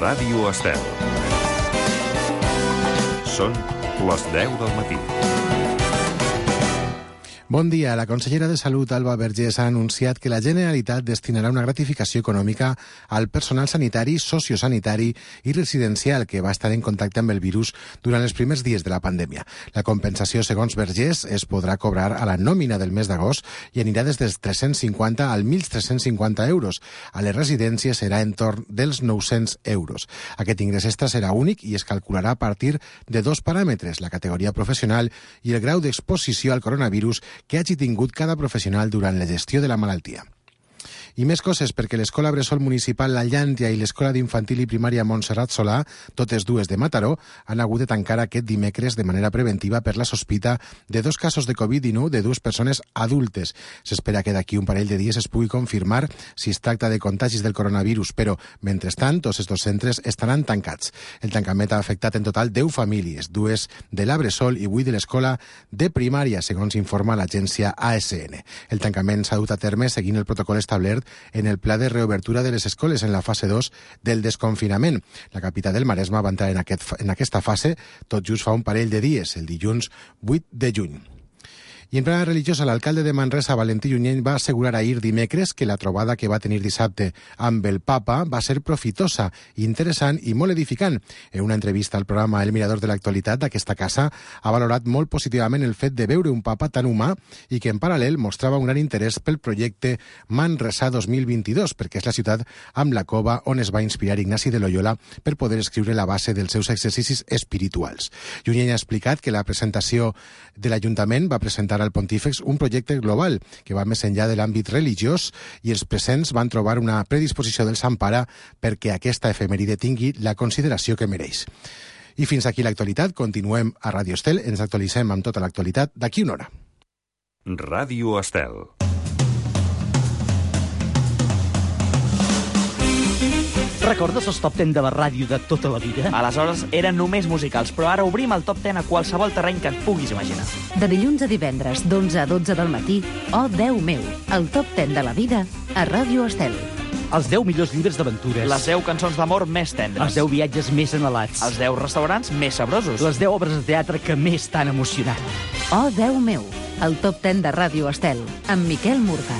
Ràdio Estel. Són les 10 del matí. Bon dia. La consellera de Salut, Alba Vergés, ha anunciat que la Generalitat destinarà una gratificació econòmica al personal sanitari, sociosanitari i residencial que va estar en contacte amb el virus durant els primers dies de la pandèmia. La compensació, segons Vergés, es podrà cobrar a la nòmina del mes d'agost i anirà des dels 350 als 1.350 euros. A les residències serà entorn dels 900 euros. Aquest ingrés extra serà únic i es calcularà a partir de dos paràmetres, la categoria professional i el grau d'exposició al coronavirus que hagi tingut cada professional durant la gestió de la malaltia. I més coses, perquè l'Escola Bressol Municipal La Llàntia i l'Escola d'Infantil i Primària Montserrat Solà, totes dues de Mataró, han hagut de tancar aquest dimecres de manera preventiva per la sospita de dos casos de Covid-19 de dues persones adultes. S'espera que d'aquí un parell de dies es pugui confirmar si es tracta de contagis del coronavirus, però, mentrestant, tots els dos centres estaran tancats. El tancament ha afectat en total 10 famílies, dues de la Bressol i 8 de l'Escola de Primària, segons informa l'agència ASN. El tancament s'ha dut a terme seguint el protocol establert en el pla de reobertura de les escoles en la fase 2 del desconfinament. La capital del Maresme va entrar en aquesta fase tot just fa un parell de dies, el dilluns 8 de juny. I en plana religiosa, l'alcalde de Manresa, Valentí Junyent, va assegurar ahir dimecres que la trobada que va tenir dissabte amb el papa va ser profitosa, interessant i molt edificant. En una entrevista al programa El Mirador de l'Actualitat, aquesta casa ha valorat molt positivament el fet de veure un papa tan humà i que en paral·lel mostrava un gran interès pel projecte Manresa 2022, perquè és la ciutat amb la cova on es va inspirar Ignasi de Loyola per poder escriure la base dels seus exercicis espirituals. Junyent ha explicat que la presentació de l'Ajuntament va presentar al Pontífex un projecte global que va més enllà de l'àmbit religiós i els presents van trobar una predisposició del Sant Pare perquè aquesta efemèride tingui la consideració que mereix. I fins aquí l'actualitat. Continuem a Ràdio Estel. Ens actualitzem amb tota l'actualitat d'aquí una hora. Ràdio Estel. Recordes els top 10 de la ràdio de tota la vida? Aleshores eren només musicals, però ara obrim el top 10 a qualsevol terreny que et puguis imaginar. De dilluns a divendres, d'11 a 12 del matí, Oh, Déu meu, el top 10 de la vida a Ràdio Estel. Els 10 millors llibres d'aventures. Les 10 cançons d'amor més tendres. Els 10 viatges més anhelats. Els 10 restaurants més sabrosos. Les 10 obres de teatre que més t'han emocionat. Oh, Déu meu, el top 10 de Ràdio Estel, amb Miquel Murga.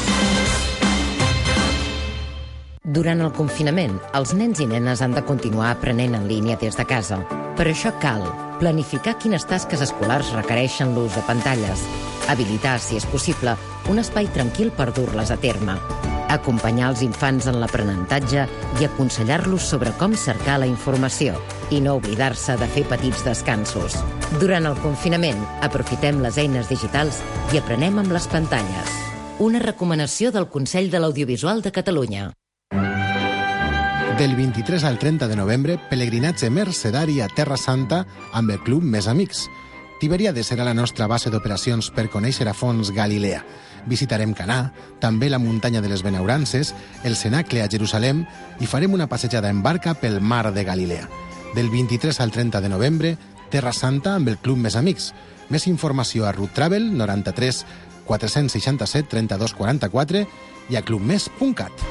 Durant el confinament, els nens i nenes han de continuar aprenent en línia des de casa. Per això cal planificar quines tasques escolars requereixen l'ús de pantalles, habilitar, si és possible, un espai tranquil per dur-les a terme, acompanyar els infants en l'aprenentatge i aconsellar-los sobre com cercar la informació i no oblidar-se de fer petits descansos. Durant el confinament, aprofitem les eines digitals i aprenem amb les pantalles. Una recomanació del Consell de l'Audiovisual de Catalunya. Del 23 al 30 de novembre, pelegrinatge mercedari a Terra Santa amb el Club Més Amics. Tiberiades serà la nostra base d'operacions per conèixer a fons Galilea. Visitarem Canà, també la muntanya de les Benaurances, el Cenacle a Jerusalem i farem una passejada en barca pel mar de Galilea. Del 23 al 30 de novembre, Terra Santa amb el Club Més Amics. Més informació a Route Travel 93 467 32 44 i a clubmes.cat.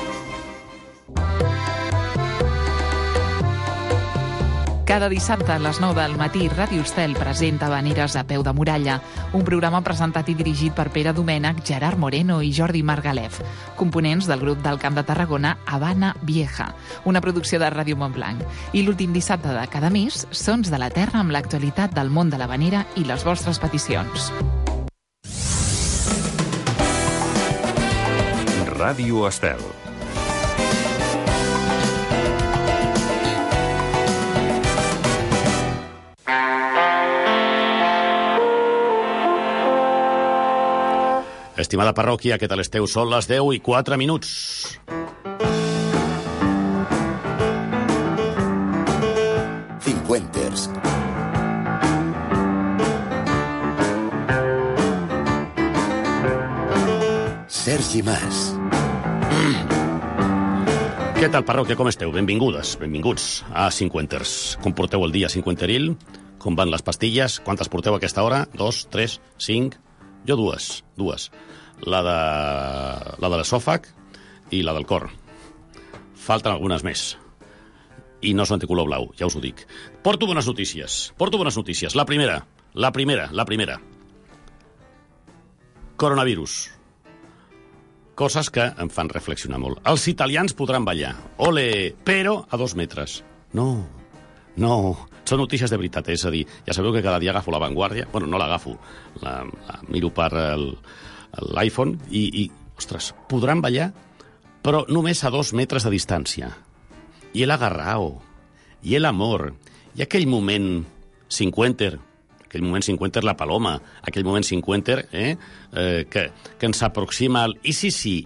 Cada dissabte a les 9 del matí, Ràdio Estel presenta Habaneres a peu de muralla, un programa presentat i dirigit per Pere Domènech, Gerard Moreno i Jordi Margalef, components del grup del Camp de Tarragona Habana Vieja, una producció de Ràdio Montblanc. I l'últim dissabte de cada mes, Sons de la Terra amb l'actualitat del món de l'habanera i les vostres peticions. Ràdio Estel. Estimada parròquia, què tal esteu? Són les 10 i 4 minuts. Cincuenters. Sergi Mas. Què tal, parròquia, com esteu? Benvingudes, benvinguts a Cincuenters. Com porteu el dia cinquenteril? Com van les pastilles? Quantes porteu a aquesta hora? 2, 3, 5... Jo dues. La de l'esòfag i la del cor. Falten algunes més. i no són de color blau, ja us ho dic. Porto bones notícies. La primera. Coronavirus. Coses que em fan reflexionar molt. Els italians podran ballar. Ole! Però a 2 metres. No. Són notícies de veritat, és a dir, ja sabeu que cada dia agafo La Vanguardia. Bueno, no l'agafo, la miro per l'iPhone i, ostres, podran ballar, però només a 2 metres de distància. I el agarrao, i el amor, i aquell moment 50, la Paloma, aquell moment 50, que ens aproxima al i sí.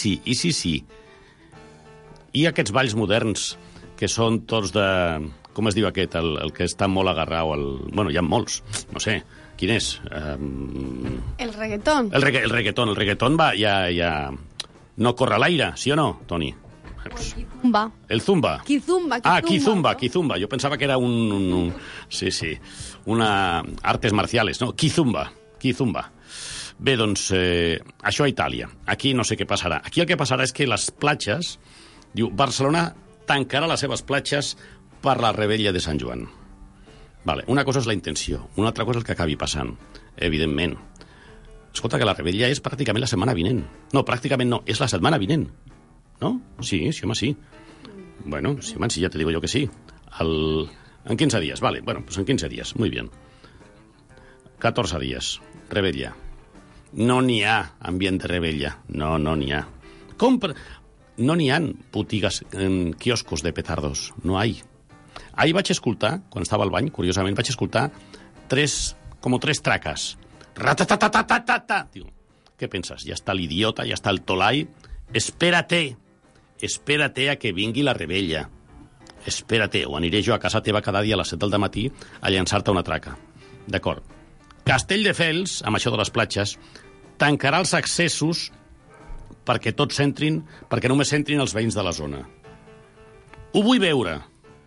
I aquests balls moderns, que són tots de... Com es diu aquest, el que està molt agarrau? Bueno, hi ha molts, no sé. Quin és? El reggaetón. El reggaetón va, ja... No corre a l'aire, sí o no, Toni? Kizumba. El zumba. Kizumba. Kizumba. Jo pensava que era sí, una artes marciales, no? Kizumba. Bé, doncs, això a Itàlia. Aquí no sé què passarà. Aquí el que passarà és que les platges... Diu, Barcelona tancarà les seves platges per la rebella de Sant Joan. Vale, una cosa és la intenció, una altra cosa és el que acabi passant, evidentment. Escolta, que la rebella és pràcticament la setmana vinent. No, pràcticament no, és la setmana vinent. No? Sí, home, sí. Bueno, sí, ja te digo yo que sí. En 15 dies, vale, bueno, pues en 15 dies, muy bien. 14 dies, rebella. No n'hi ha ambient de rebella, no n'hi ha. No n'hi ha botigues, quioscos de petardos, no hay. Ahir vaig escoltar, quan estava al bany, curiosament, vaig escoltar tres traques. Ratatatatata. Diu, què penses? Ja està l'idiota, ja està el tolai. Espérate a que vingui la rebella. Espérate, o aniré jo a casa teva cada dia a les 7 del matí a llançar-te una traca. D'acord. Castelldefels, amb això de les platges, tancarà els accessos perquè tots entrin, perquè només entrin els veïns de la zona. Ho vull veure.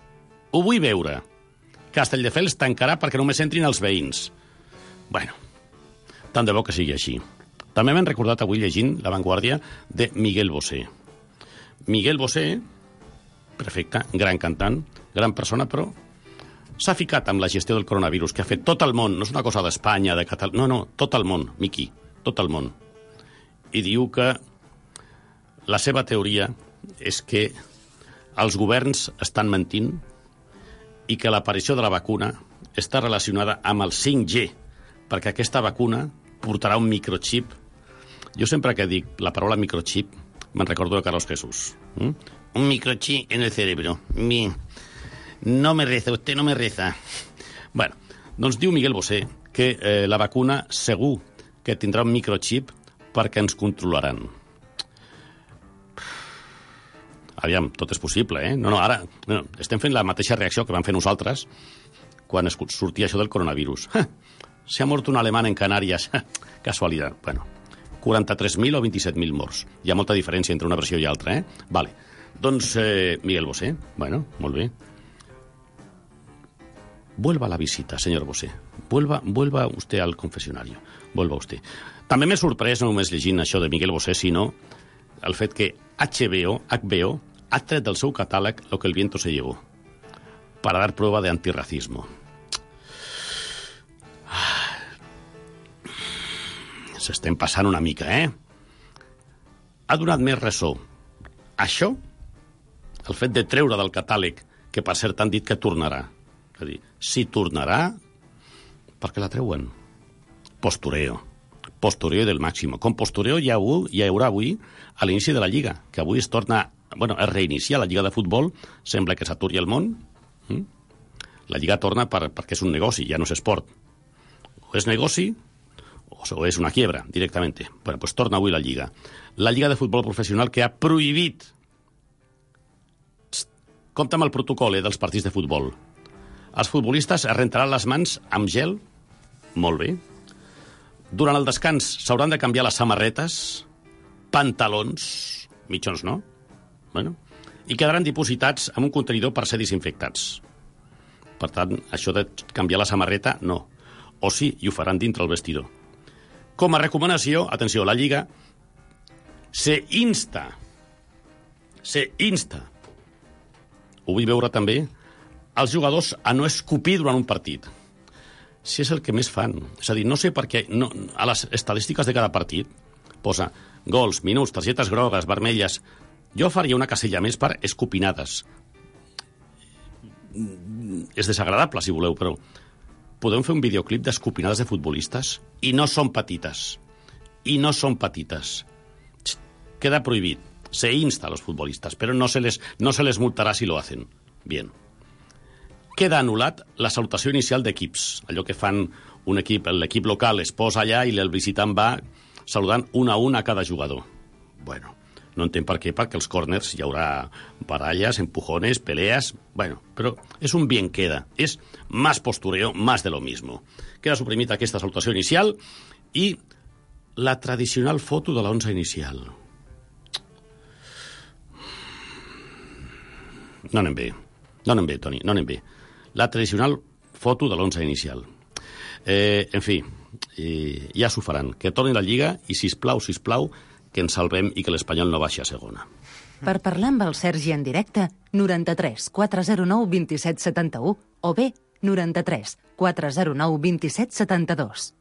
Castelldefels tancarà perquè només entrin els veïns. Bueno, tant de bo que sigui així. També m'han recordat avui llegint La Vanguardia de Miguel Bosé. Miguel Bosé, perfecte, gran cantant, gran persona, però s'ha ficat amb la gestió del coronavirus, que ha fet tot el món, no és una cosa d'Espanya, de Catalunya, no, tot el món, Miqui, tot el món. I diu que la seva teoria és que els governs estan mentint i que l'aparició de la vacuna està relacionada amb el 5G, perquè aquesta vacuna portarà un microchip. Jo sempre que dic la paraula microchip me'n recordo de Carlos Jesús. Un microchip en el cerebro. No me reza, usted no me reza. Bueno, doncs diu Miguel Bosé que la vacuna segur que tindrà un microchip perquè ens controlaran. Aviam, tot és possible, eh? No, ara estem fent la mateixa reacció que vam fer nosaltres quan sortia això del coronavirus. Se ha mort un alemany en Canàries. Casualitat. Bueno, 43.000 o 27.000 morts. Hi ha molta diferència entre una versió i altra, eh? Vale. Doncs, Miguel Bosé, bueno, molt bé. Vuelva a la visita, señor Bosé. Vuelva usted al confesionario. Vuelva usted. També m'he sorprès, no només llegint això de Miguel Bosé, sinó el fet que HBO ha tret del seu catàleg Lo que el viento se llevó para dar prueba de antirracismo. S'estem passant una mica, eh? Ha donat més ressò això, el fet de treure del catàleg, que per cert han dit que tornarà. És a dir, si tornarà, per què la treuen? Postureo del màximo. Com postureo hi haurà avui a l'inici de la Lliga, que avui es torna, es reinicia la Lliga de Futbol, sembla que s'aturi el món. La Lliga torna perquè és un negoci, ja no és esport. O és negoci o és una quiebra, directamente. Bueno, pues torna avui la Lliga. La Lliga de Futbol Professional que ha prohibit... Compte amb el protocol dels partits de futbol. Els futbolistes es rentaran les mans amb gel, molt bé. Durant el descans s'hauran de canviar les samarretes, pantalons, mitjons no, i quedaran dipositats en un contenidor per ser desinfectats. Per tant, això de canviar la samarreta, no. O sí, i ho faran dintre el vestidor. Com a recomanació, atenció, la Lliga se insta ho vull veure també, els jugadors a no escopir durant un partit. Si és el que més fan. És a dir, no sé per què a les estadístiques de cada partit posa gols, minuts, targetes grogues, vermelles. Jo faria una casella més per escopinades. És desagradable, si voleu, però podem fer un videoclip d'escopinades de futbolistes? I no són petites. I no són petites. Queda prohibit. Se insta a los futbolistas, pero no se les multará si lo hacen. Bien. Queda anul·lat la salutació inicial d'equips. Allò que fan un equip, l'equip local es posa allà i el visitant va saludant un a cada jugador. Bueno, no entenc per què, perquè els córners hi haurà baralles, empujones, peleas... Bueno, però és un bien queda. És más postureo, más de lo mismo. Queda suprimit aquesta salutació inicial i la tradicional foto de l'11 inicial. No anem bé, Toni, no anem bé. La tradicional foto de l'11 inicial. En fi, ja s'ho faran. Que torni la Lliga i, sisplau, que ens salvem i que l'Espanyol no baixi a segona. Per parlar amb el Sergi en directe, 93 409 27 71 o bé 93 409 27 72.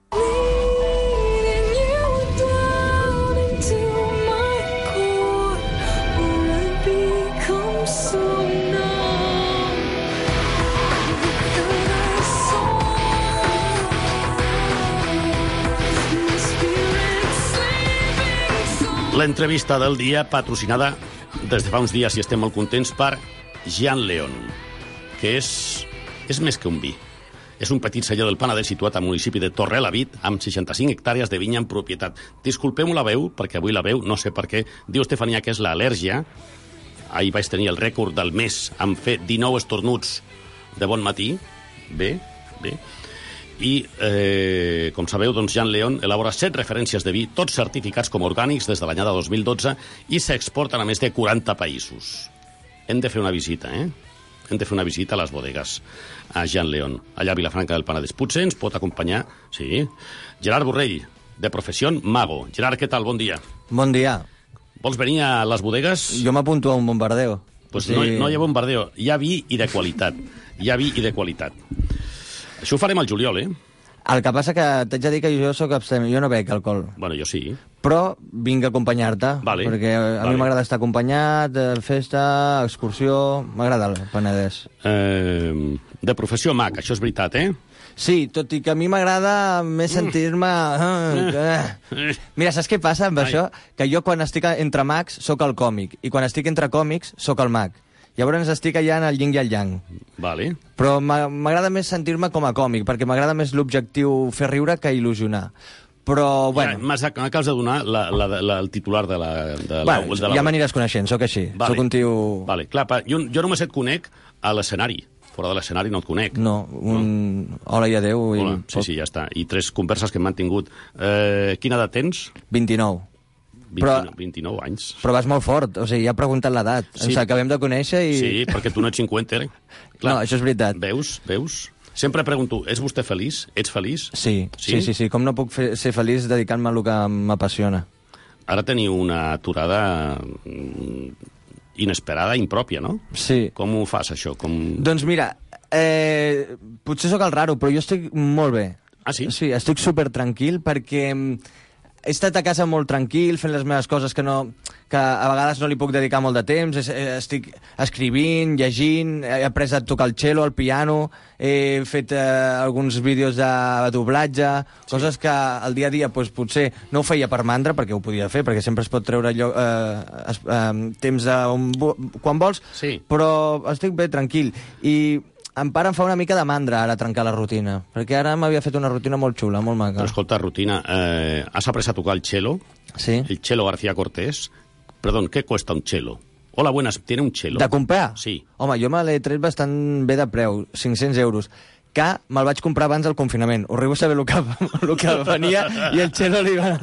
L'entrevista del dia patrocinada des de fa uns dies i estem molt contents per Jean León, que és més que un vi. És un petit celler del Penedès situat al municipi de Torrelavit amb 65 hectàrees de vinya en propietat. Disculpeu-me la veu, perquè avui la veu, no sé per què, diu Estefania que és l'al·lèrgia. Ahir vaig tenir el rècord del mes amb fer 19 estornuts de bon matí. Bé. I, com sabeu, doncs Jean León elabora 7 referències de vi, tots certificats com orgànics des de l'anyada 2012 i s'exporten a més de 40 països. Hem de fer una visita, Hem de fer una visita a les bodegues a Jean León, allà a Vilafranca del Penedès. Potser ens pot acompanyar, sí, Gerard Borrell, de professió mago. Gerard, què tal? Bon dia. Bon dia. Vols venir a les bodegues? Jo m'apunto a un bombardeo. Pues sí. No hi ha bombardeo, hi ha vi i de qualitat. Això ho farem al juliol, El que passa que t'haig de dir que jo sóc abstemi, jo no bec alcohol. Bueno, jo sí. Però vinc a acompanyar-te, perquè a mi m'agrada estar acompanyat, festa, excursió... M'agrada el Penedès. De professió mag, això és veritat, Sí, tot i que a mi m'agrada més sentir-me... Mira, saps què passa amb això? Que jo quan estic entre mags sóc el còmic, i quan estic entre còmics sóc el mag. Llavors estic allà en el yin i el yang. Vale. Però m'agrada més sentir-me com a còmic, perquè m'agrada més l'objectiu fer riure que il·lusionar. Però, bueno... M'acabes de donar el titular de la... Ja m'aniràs coneixent, sóc així. Sóc un tio... Vale, clar, jo només et conec a l'escenari. Fora de l'escenari no et conec. No, hola i adeu. Hola, sí, ja està. I 3 converses que hem mantingut. Quina edat tens? 29. 29 anys. Però vas molt fort, o sigui, ja ha preguntat l'edat. Sí. Ens acabem de conèixer i... Sí, perquè tu no ets 50, Clar, no, això és veritat. Veus? Sempre pregunto, és vostè feliç? Ets feliç? Sí. Com no puc ser feliç dedicant-me a el que m'apassiona? Ara teniu una aturada inesperada, impròpia, no? Sí. Com ho fas, això? Doncs mira, potser sóc el raro, però jo estic molt bé. Ah, sí? Sí, estic supertranquil perquè... He estat a casa molt tranquil, fent les meves coses que a vegades no li puc dedicar molt de temps. Estic escrivint, llegint, he après a tocar el cello, el piano, he fet alguns vídeos de doblatge, coses que al dia a dia potser no ho feia per mandra, perquè ho podia fer, perquè sempre es pot treure temps quan vols, però estic bé tranquil. I em pare em fa una mica de mandra ara trencar la rutina, perquè ara m'havia fet una rutina molt xula, molt maca. Però escolta, rutina, has après a tocar el cello? Sí. El cello García Cortés. Perdón, ¿qué cuesta un cello? Hola, buenas, ¿tiene un cello? De comprar? Sí. Home, jo me l'he tret bastant bé de preu, 500 euros. que me'l vaig comprar abans del confinament. Us riu saber el que venia i el Xelo li va...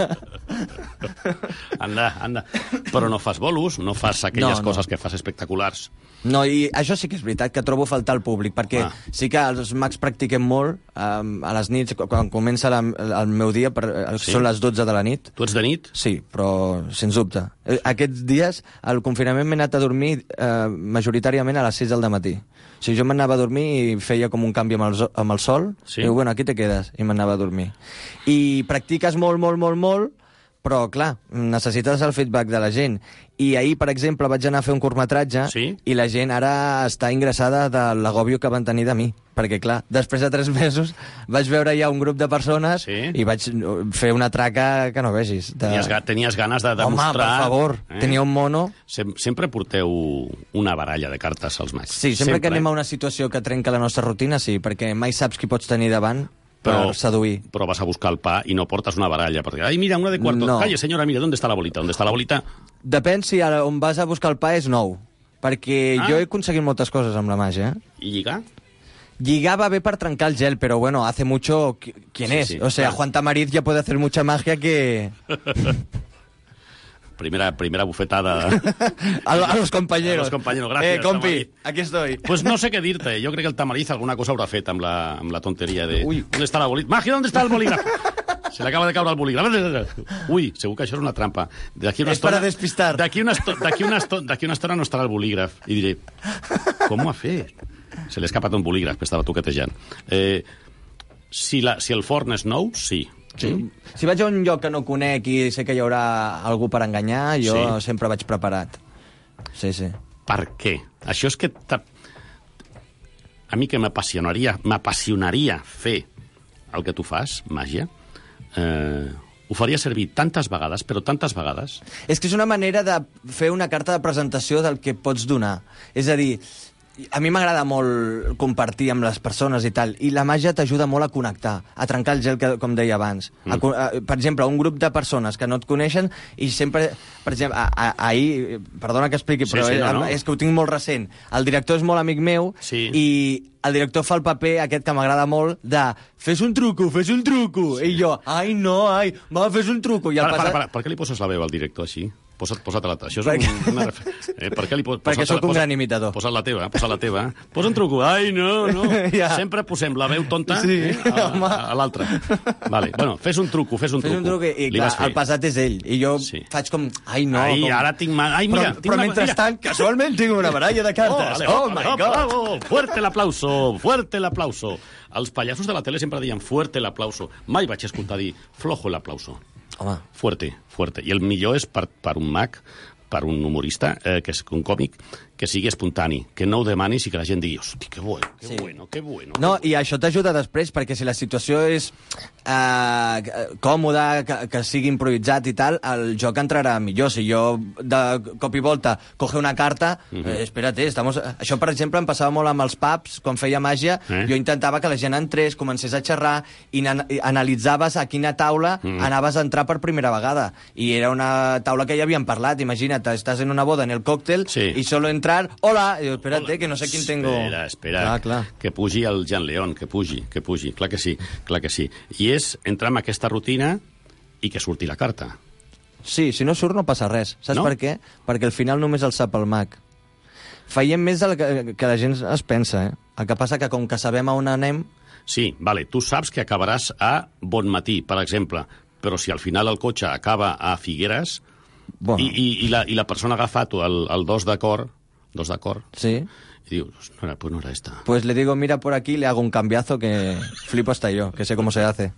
Anda. Però no fas bolos, no fas aquelles coses que fas espectaculars. No, i això sí que és veritat, que trobo a faltar al públic, perquè sí que els mags practiquem molt a les nits, quan comença el meu dia, són les 12 de la nit. Tu ets de nit? Sí, però sens dubte. Aquests dies, al confinament m'he anat a dormir majoritàriament a les 6 del matí. O sigui, jo m'anava a dormir i feia com un canvi amb el sol, i diu, bueno, aquí te quedes, i m'anava a dormir. I practiques molt, però, clar, necessites el feedback de la gent. I ahir, per exemple, vaig anar a fer un curtmetratge i la gent ara està ingressada de l'agòbio que van tenir de mi. Perquè, clar, després de 3 mesos vaig veure ja un grup de persones i vaig fer una traca que no vegis. Tenies ganes de demostrar... Home, per favor, tenia un mono... Sempre porteu una baralla de cartes als mags. Sí, sempre que anem a una situació que trenca la nostra rutina, sí, perquè mai saps qui pots tenir davant per seduir. Però vas a buscar el pa i no portes una baralla. Perquè, ai, mira, una de cuarto. No. Calle, senyora, mira, ¿dónde está la bolita? ¿Dónde está la bolita? Depèn si on vas a buscar el pa és nou. Perquè jo he aconseguit moltes coses amb la màgia. I lligar? Lligar va bé per trencar el gel, però bueno, hace mucho... ¿Quién es? O sea, Juan Tamariz ya puede hacer mucha magia que... Primera bufetada a los compañeros. A los compañeros, gracias. Compi, Tamariz. Aquí estoy. Pues no sé qué dirte. Yo creo que el Tamariz alguna cosa habrá fet amb la tontería de... Uy, ¿dónde está la bolita? Magia, ¿dónde está el bolígrafo? Se le acaba de caure el bolígraf. Ui, segur que això és una trampa. És para despistar. D'aquí una estona no estarà el bolígraf. I diré, com ho ha fet? Se li ha escapat un bolígraf que estava toquetejant. Si el forn és nou, sí. Si vaig a un lloc que no conec i sé que hi haurà algú per enganyar, jo sempre vaig preparat. Sí. Per què? Això és que... A mi que m'apassionaria fer el que tu fas, màgia, ho faria servir tantes vegades, però tantes vegades... És que és una manera de fer una carta de presentació del que pots donar. És a dir, a mi m'agrada molt compartir amb les persones i tal, i la màgia t'ajuda molt a connectar, a trencar el gel, com deia abans. Per exemple, un grup de persones que no et coneixen i sempre... Per exemple, ahir... Perdona que expliqui, però és que ho tinc molt recent. El director és molt amic meu i el director fa el paper aquest que m'agrada molt de fes un truco. I jo, fes un truco. Per què li poses la veu al director així? Posa-te-la. Això és una... Per què li poses... Perquè sóc un gran imitador. Posa't la teva. Posa un truco. Ai, no. Sempre posem la veu tonta a l'altra. Vale. Bueno, fes un truco. Fes un truco i clar, el pesat és ell. I jo faig com... Ai, no. Ara tinc... Ai, mira. Però mentrestant, casualment tinc una baralla de cartes. Oh my God. Bravo. Fuerte el aplauso. Els pallassos de la tele sempre deien fuerte el aplauso. Mai vaig escoltar dir flojo el aplauso. Home. Fuerte. I el millor és per un mag, per un humorista, que és un còmic, que sigui espontani, que no ho demanis i que la gent digui, hosti, que bueno. No, i això t'ajuda després, perquè si la situació és còmoda, que sigui improvisat i tal, el joc entrarà millor. Si jo, de cop i volta, coge una carta, espérate, Això, per exemple, em passava molt amb els pubs, quan feia màgia, jo intentava que la gent entrés, comencés a xerrar, i analitzaves a quina taula anaves a entrar per primera vegada. I era una taula que ja havíem parlat, imagina't, estàs en una boda, en el còctel, i solo entrar, hola, i dius, espérate, que no sé quién tengo... Espera, que pugi el Jean León, que pugi, clar que sí. I és entrar en aquesta rutina i que surti la carta. Sí, si no surt no passa res. Saps per què? Perquè al final només el sap el mag. Faiem més del que la gent es pensa, El que passa que com que sabem a on anem... Sí, vale, tu saps que acabaràs a Bonmatí, per exemple, però si al final el cotxe acaba a Figueres i la persona ha agafat el 2 d'acord, sí. Y digo, pues no era esta. Pues le digo, mira por aquí, le hago un cambiazo que flipo hasta yo, que sé cómo se hace.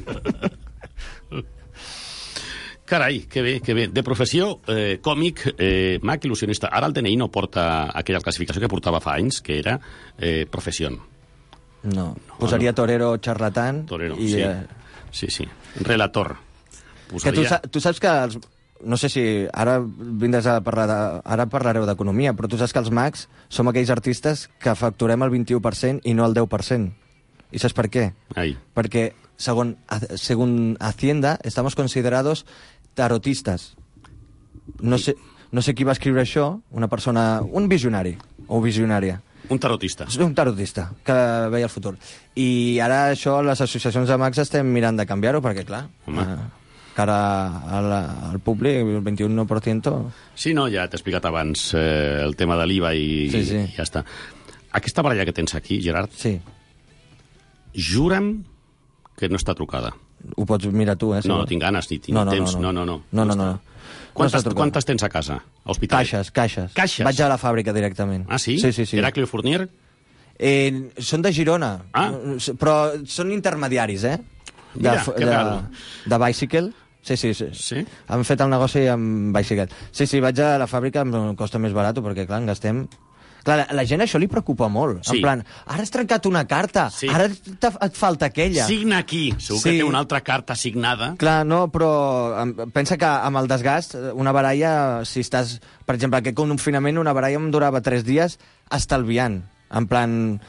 Carai, que bé. De professió, còmic, mag, il·lusionista. Ara el DNI no porta aquella classificació que portava fa anys, que era professió. No, posaria torero charlatán. Torero, sí. Relator. Posaria... Que tu saps que... No sé si ara vindràs a parlar ara parlareu d'economia, però tu saps que els mags som aquells artistes que facturem el 21% i no el 10%. I saps per què? Perquè, según Hacienda, estamos considerados tarotistas. No sé qui va escriure això, una persona, un visionari o visionària. Un tarotista. Un tarotista, que veia el futur. I ara això, les associacions de mags estem mirant de canviar-ho, perquè, clar, cara al públic, el 21%... Sí, no, ja t'he explicat abans el tema de l'IVA i ja està. Aquesta baralla que tens aquí, Gerard, jura'm que no està trucada. Ho pots mirar tu, No, no tinc ganes ni tinc temps. No. Quantes tens a casa? A Hospitalet? Caixes. Vaig a la fàbrica directament. Ah, sí? Sí. Heraclio Fournier? Són de Girona, però són intermediaris, Mira, que real. De Bicycle. Sí. Han fet el negoci amb Bicycle. Sí, vaig a la fàbrica, em costa més barat, perquè, clar, en gastem... Clar, la gent això li preocupa molt. En plan, ara has trencat una carta, ara et falta aquella. Signa aquí. Segur que té una altra carta signada. Clar, no, però pensa que amb el desgast, una baralla, si estàs... Per exemple, aquest confinament, una baralla em durava 3 dies estalviant. En plan,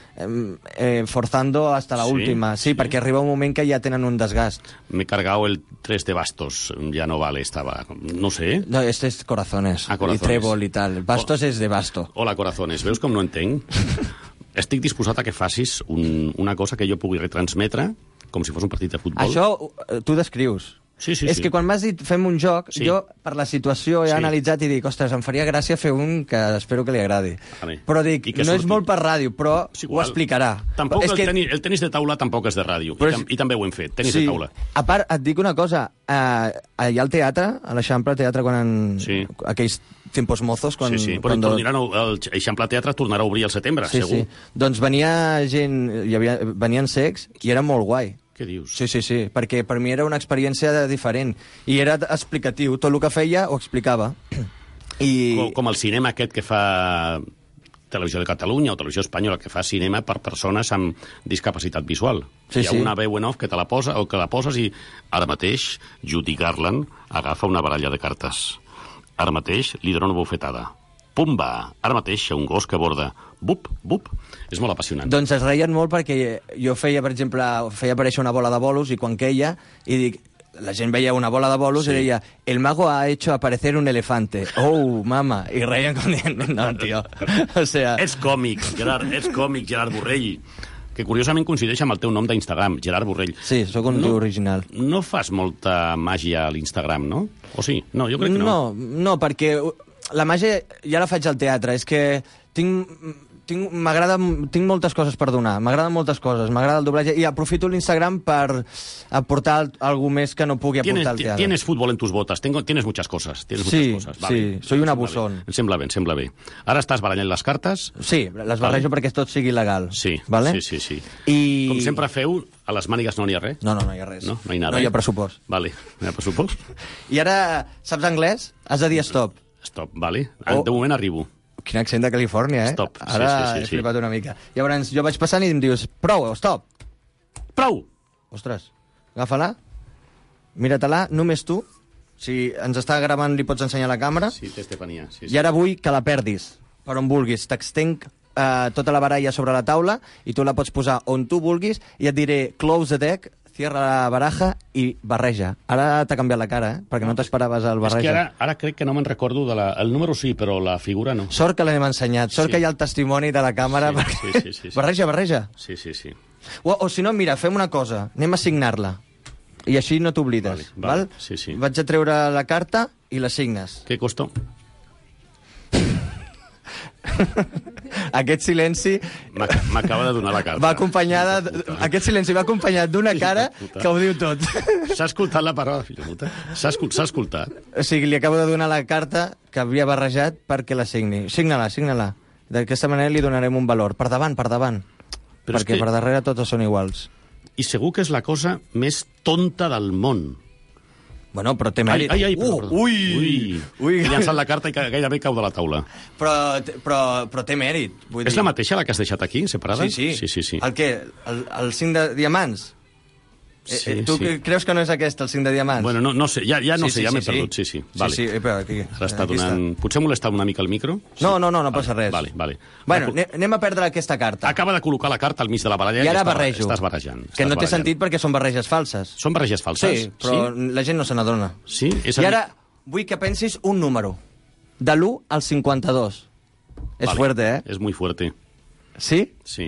forzando hasta la última. Sí, perquè arriba un moment que ja tenen un desgast. Me he cargado el 3 de bastos. Ya no vale, estaba... No sé. No, este es corazones. Corazones. I trébol i tal. Bastos és de basto. Hola, corazones. Veus com no entenc? Estic disposat a que facis una cosa que jo pugui retransmetre com si fos un partit de futbol. Això tu descrius. Sí. És que quan m'has dit fem un joc, jo per la situació he analitzat i dic, ostres, em faria gràcia fer un que espero que li agradi. Però dic, no és molt per ràdio, però ho explicarà. Tampoc el tenis de taula tampoc és de ràdio, i també ho hem fet, tenis de taula. A part, et dic una cosa, allà al teatre, a l'Eixample Teatre, quan aquells tiempos mozos... Però l'Eixample Teatre tornarà a obrir al setembre, segur. Doncs venia gent, venien cecs i era molt guai. Què dius? Sí, perquè per mi era una experiència diferent. I era explicatiu. Tot el que feia ho explicava. Com el cinema aquest que fa Televisió de Catalunya o Televisió Espanyola, que fa cinema per persones amb discapacitat visual. Hi ha una veu en off que te la posa, o que la poses i ara mateix Judy Garland agafa una baralla de cartes. Ara mateix li dona una bufetada. Pumba! Ara mateix un gos que borda. Bup, bup. És molt apassionant. Doncs es reien molt perquè jo feia, per exemple, aparèixer una bola de bolos i quan queia, i dic, la gent veia una bola de bolos i deia, el mago ha hecho aparecer un elefante. Oh, mama. I reien com dient, no, tio. O sea... Ets còmic, Gerard Borrell. Que curiosament coincideix amb el teu nom d'Instagram, Gerard Borrell. Sí, sóc un tio original. No fas molta màgia a l'Instagram, no? O sí? No, jo crec que no. No, perquè la màgia ja la faig al teatre. És que tinc moltes coses per donar. M'agraden moltes coses. M'agrada el doblatge i aprofito l'Instagram per aportar alguna més que no pugui aportar al teatre. Tienes fútbol en tus botas. Tienes muchas cosas. Sí, soy un abusón. Em sembla bé. Ara estàs barallant les cartes? Sí, les barrejo perquè tot sigui legal. Sí. I... Com sempre feu, a les mànigues no n'hi ha res? No hi ha res. No hi ha nada. No hi ha pressupost. Vale, no hi ha pressupost. I ara, saps anglès? Has de dir stop. Stop, vale. De moment arribo. Quin accent de Califòrnia, Stop. Ara he flipat una mica. Llavors, jo vaig passant i em dius, prou, stop. Prou! Ostres, agafa-la, mira-te-la, només tu. Si ens està gravant li pots ensenyar la càmera. Sí, té Estefania. Sí. I ara vull que la perdis, per on vulguis. T'extenc tota la baralla sobre la taula i tu la pots posar on tu vulguis i et diré close the deck, cierra la baraja i barreja. Ara t'ha canviat la cara, perquè no t'esperaves el barreja. És que ara crec que no me'n recordo de el número sí, però la figura no. Sort que l'hem ensenyat, sort que hi ha el testimoni de la càmera. Sí. Barreja. Sí. O si no, mira, fem una cosa, anem a signar-la. I així no t'oblides, val? Sí. Vaig a treure la carta i la signes. Què costa? Aquest silenci... M'acaba de donar la carta. Va acompanyada... Aquest silenci va acompanyat d'una cara que ho diu tot. S'ha escoltat la paraula, filla puta? S'ha escoltat. O sigui, li acabo de donar la carta que havia barrejat perquè la signi. Signa-la. D'aquesta manera li donarem un valor. Per davant. Però perquè per darrere totes són iguals. I segur que és la cosa més tonta del món. Bueno, però té mèrit. Ui! He llançat la carta i gairebé cau de la taula. Però té mèrit. És la mateixa la que has deixat aquí, separada? Sí. El què? El 5 de diamants? Tu creus que no és aquest, el 5 de diamants? Bueno, no sé, ja no sé, ja m'he perdut. Sí. Vale. Sí, però aquí. Ara està donant... Potser molestava una mica el micro? No passa res. Vale. Bueno, anem a perdre aquesta carta. Acaba de col·locar la carta al mig de la baralla i ara barrejo. Estàs barrejant. Que no té sentit perquè són barreges falses. Són barreges falses? Sí, però la gent no se n'adona. Sí? I ara vull que pensis un número. De l'1 al 52. És fuerte, És muy fuerte. Sí? Sí.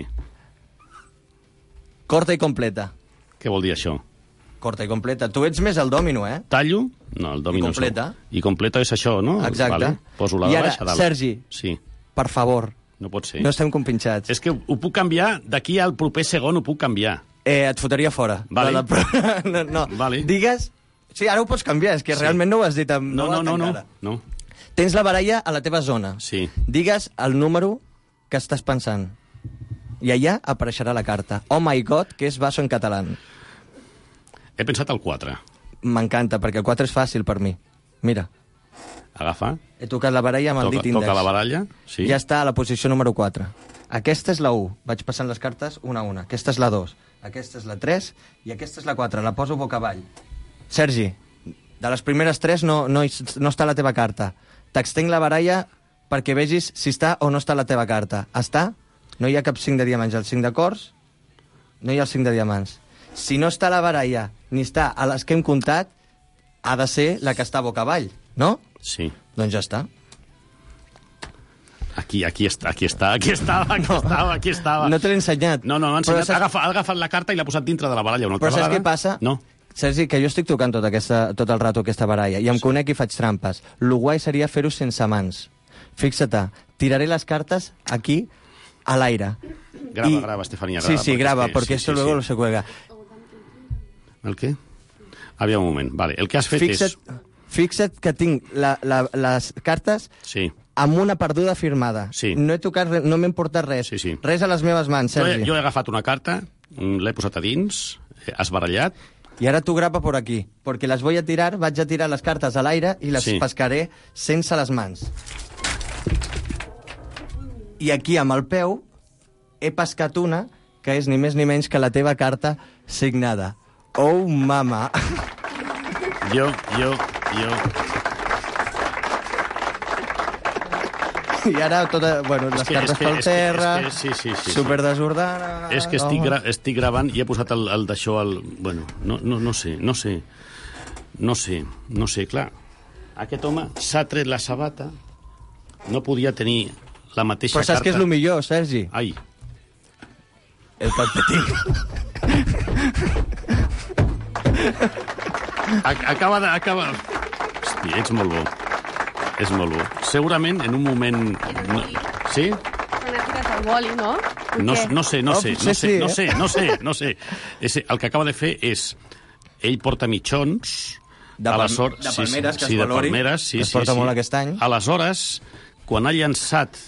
Corta i completa. Què vol dir això? Corta i completa. Tu ets més el dòmino, eh? Tallo? No, el dòmino... I completa. I completa és això, no? Exacte. Vale. Poso la de baix a dalt. Sergi, sí. Per favor, no pot ser. No estem compinxats. És que ho puc canviar, d'aquí al proper segon ho puc canviar. Et fotria fora. Vale. No. Vale. Digues... Sí, ara ho pots canviar, és que realment no ho has dit amb... No. Tens la baralla a la teva zona. Sí. Digues el número que estàs pensant. I allà apareixerà la carta. Oh my God, que és vaso en català. He pensat el 4. M'encanta, perquè el 4 és fàcil per mi. Mira. Agafa. He tocat la baralla amb el dit índex. Toca la baralla, sí. Ja està a la posició número 4. Aquesta és la 1. Vaig passant les cartes una a una. Aquesta és la 2. Aquesta és la 3. I aquesta és la 4. La poso boca avall. Sergi, de les primeres 3 no està la teva carta. T'extenc la baralla perquè vegis si està o no està la teva carta. Està? No hi ha cap 5 de diamants. El 5 de cors, no hi ha el 5 de diamants. Si no està la baralla, ni està a les que hem comptat, ha de ser la que està boca avall, no? Sí. Doncs ja està. Aquí estava. No te l'he ensenyat. No, m'ha ensenyat. Ha agafat la carta i l'ha posat dintre de la baralla una altra vegada. Però saps què passa? No. Sergi, que jo estic tocant tot el rato aquesta baralla i em conec i faig trampes. Lo guai seria fer-ho sense mans. Fixa't, tiraré les cartes aquí a l'aire. Graba, Estefanía. Graba, sí, graba, porque esto luego no se cuelga. ¿El qué? Había un moment. Vale, el que has fet és... Fixa't que tinc les cartes amb una perduda firmada. Sí. No he tocat res, no m'he portat res. Sí. Res a les meves mans, Sergi. Jo he agafat una carta, l'he posat a dins, has barallat... Y ahora tú grapa por aquí, porque las voy a tirar, vaig a tirar les cartes a l'aire i les pescaré sense les mans. I aquí, amb el peu, he pescat una que és ni més ni menys que la teva carta signada. Oh, mama! Jo... I ara les cartes pel terra, super desordenada... És que estic gravant i he posat el d'això al... Bueno, no sé, clar. Aquest home s'ha tret la sabata, no podia tenir la mateixa carta... Però saps què és el millor, Sergi? Ai. El calcetín. Acaba... Hòstia, ets molt bo. És molt bo. Segurament, en un moment... Sí? Se n'ha tirat el boli, no? No sé. El que acaba de fer és... Ell porta mitjons... De palmeres, que es valori. Sí, es porta molt aquest any. Aleshores, quan ha llançat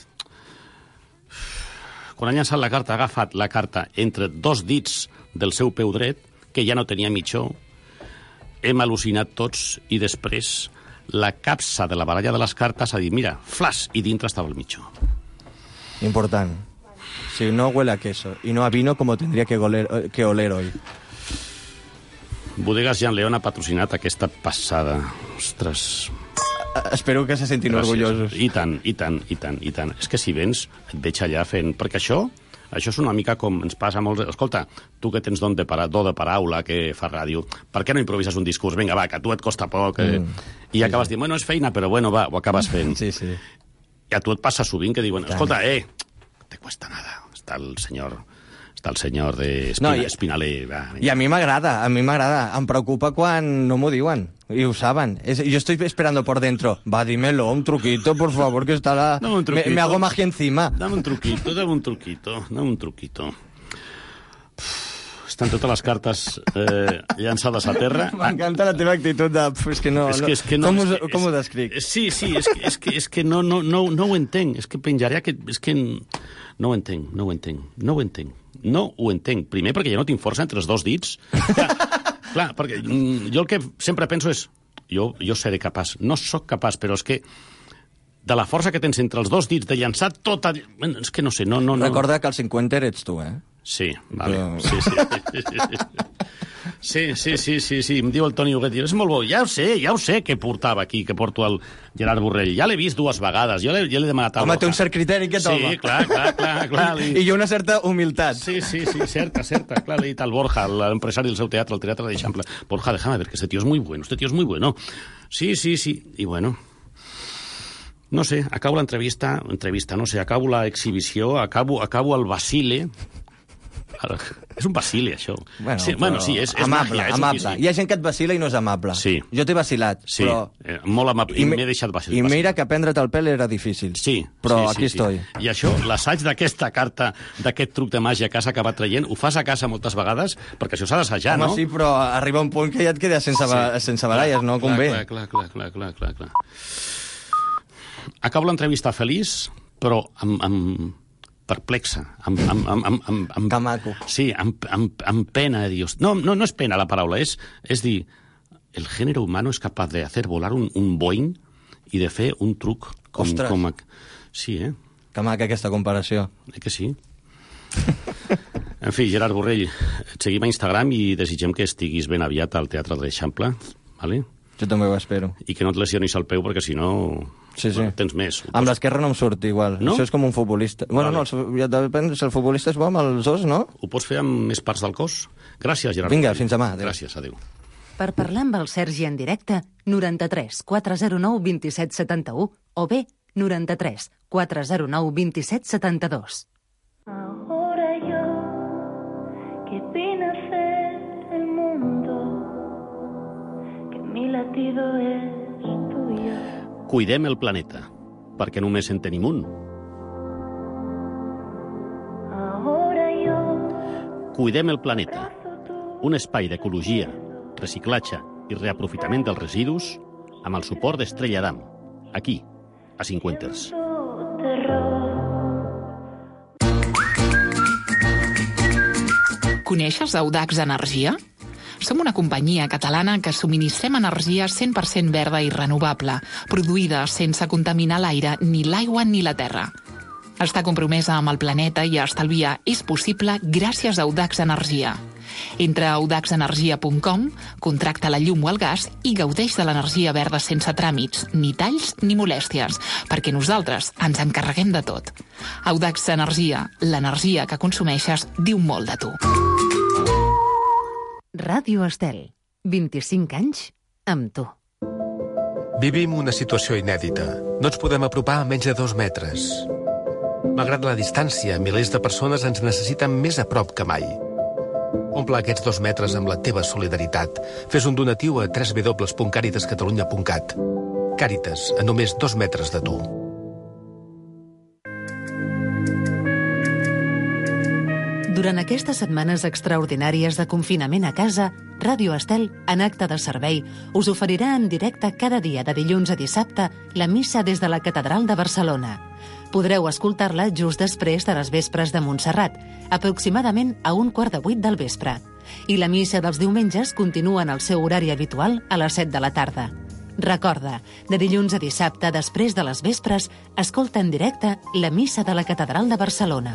la carta, ha agafat la carta entre dos dits del seu peu dret, que ja no tenia mitjó, hem al·lucinat tots i després... la capsa de la baralla de les cartes ha dit, mira, flash, i dintre estava el mitjó. Important. Si no huele a queso y no a vino como tendría que oler hoy. Bodegas Jan León ha patrocinat aquesta passada. Ostres... Espero que se sentin orgullosos. I tant. És que si vens, et veig allà fent... Perquè això és una mica com ens passa molts... Escolta, tu que tens do de paraula, que fas ràdio, per què no improvises un discurs? Vinga, va, que a tu et costa poc... I acabes dient, bueno, és feina, però bueno, va, ho acabes fent. Sí. I a tu et passa sovint que diuen, escolta, te cuesta nada. Està el senyor de Espinaler. I a mi m'agrada. Em preocupa quan no m'ho diuen. Y ho saben. Yo estoy esperando por dentro. Va, dímelo, un truquito, por favor, que está la... Me hago magia encima. Dame un truquito. Estan totes les cartes llançades a terra. M'encanta la teva actitud de... És que no... Com ho descric? Sí, és que no ho entenc. És que penjaré aquest... És que no ho entenc. No ho entenc. Primer, perquè ja no tinc força entre els dos dits. Clar, perquè jo el que sempre penso és... Jo seré capaç. No sóc capaç, però és que de la força que tens entre els dos dits de llançar tota... És que no sé, no... Recorda que el 50 ets tu, eh? Sí, vale. Sí, em diu el Toni Huguet, és molt bo, ja ho sé que portava aquí, que porto el Gerard Borrell, ja l'he vist 2 vegades, jo l'he demanat al Borja. Home, té un cert criteri, aquest home. Sí, clar. I jo una certa humilitat. Sí, certa, clar, l'he dit al Borja, l'empresari del seu teatre, el Teatre d'Eixample. Borja, déjame ver, que este tío es muy bueno. Sí, y bueno... No sé, acabo l'entrevista, no sé, acabo l'exhibició, acabo el vacile. És un vacile, això. Bueno, sí, és amable, màgia. amable. Hi ha gent que et vacila i no és amable. Sí. Jo t'he vacilat, sí, però... molt amable, i m'he deixat vacilar. I mira que prendre't el pèl era difícil. Sí. Però sí, aquí estoy. I això, l'assaig d'aquesta carta, d'aquest truc de màgia que has acabat traient, ho fas a casa moltes vegades? Perquè això s'ha d'assajar, no? Home, sí, però arriba un punt que ja et quedes sense baralles, no convé. Clar. Acabo l'entrevista feliç, però amb perplexa, Que maco. Sí, amb pena, dius. No és pena la paraula, és dir, el género humano és capaç de hacer volar un Boeing i de fer un truc com... Sí, Que maca aquesta comparació. Que sí. En fi, Gerard Borrell, et seguim a Instagram i desitgem que estiguis ben aviat al Teatre de l'Eixample, ¿vale? Jo també ho espero. I que no et lesionis el peu, perquè si no... Sí. Bueno, tens més. Amb l'esquerra no em surt igual. No? Això és com un futbolista. Bueno, no, depèn si el futbolista és bo amb els os, no? Ho pots fer amb més parts del cos? Gràcies, Gerard. Vinga, fins demà. Adéu. Gràcies, adéu. Per parlar amb el Sergi en directe, 93 409 27 71 o bé 93 409 27 72. Ahora yo, que vine a ser el mundo, que mi latido es tuyo. Cuidem el planeta, perquè només en tenim un. Cuidem el planeta, un espai d'ecologia, reciclatge i reaprofitament dels residus amb el suport d'Estrella Damm, aquí, a Cinquenters. Coneixes Audax Energia? Som una companyia catalana que subministrem energia 100% verda i renovable, produïda sense contaminar l'aire, ni l'aigua ni la terra. Estar compromesa amb el planeta i estalviar és possible gràcies a Audax Energia. Entra a audaxenergia.com, contracta la llum o el gas i gaudeix de l'energia verda sense tràmits, ni talls ni molèsties, perquè nosaltres ens encarreguem de tot. Audax Energia, l'energia que consumeixes diu molt de tu. Ràdio Estel, 25 anys amb tu. Vivim una situació inèdita. No ens podem apropar a menys de 2 metres. Malgrat la distància, milers de persones ens necessiten més a prop que mai. Omple aquests 2 metres amb la teva solidaritat. Fes un donatiu a www.caritascatalunya.cat. Càritas, a només 2 metres de tu. Durant aquestes setmanes extraordinàries de confinament a casa, Ràdio Estel, en acte de servei, us oferirà en directe cada dia de dilluns a dissabte la missa des de la Catedral de Barcelona. Podreu escoltar-la just després de les vespres de Montserrat, aproximadament a 7:15 del vespre. I la missa dels diumenges continua en el seu horari habitual a les 7 de la tarda. Recorda, de dilluns a dissabte, després de les vespres, escolta en directe la missa de la Catedral de Barcelona.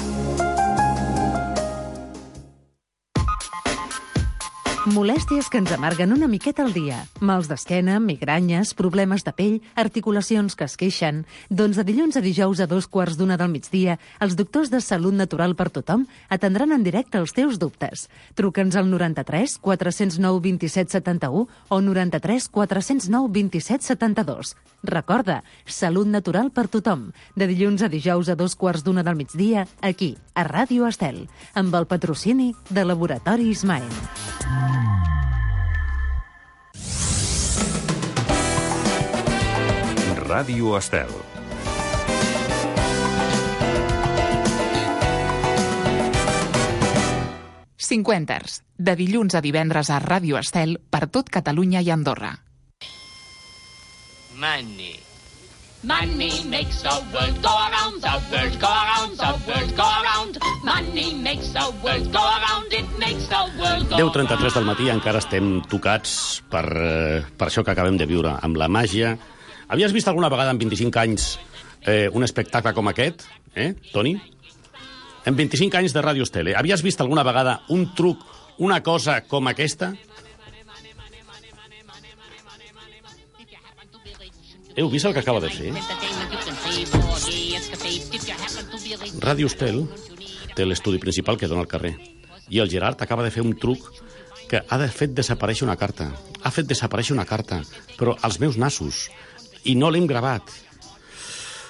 Molèsties que ens amarguen una miqueta al dia. Mals d'esquena, migranyes, problemes de pell, articulacions que es queixen. Doncs de dilluns a dijous a 2:15 del migdia, els doctors de Salut Natural per Tothom atendran en directe els teus dubtes. Truca'ns al 93 409 27 71 o 93 409 27 72. Recorda, Salut Natural per Tothom. De dilluns a dijous a 2:15 del migdia, aquí, a Ràdio Estel, amb el patrocini de Laboratori Ismael. Ràdio Estel. Cinquenters, de dilluns a divendres a Ràdio Estel per tot Catalunya i Andorra. Money makes the world go around, the world go around, the world go around. Money makes the world go around, it makes the world go around. 10:33 del matí, encara estem tocats per això que acabem de viure, amb la màgia. Havies vist alguna vegada en 25 anys un espectacle com aquest, Toni? En 25 anys de Ràdio Estel, havies vist alguna vegada un truc, una cosa com aquesta? Heu vist el que acaba de fer? Ràdio Estel té l'estudi principal que dona al carrer. I el Gerard acaba de fer un truc que ha fet desaparèixer una carta. Ha fet desaparèixer una carta, però als meus nassos. I no l'hem gravat.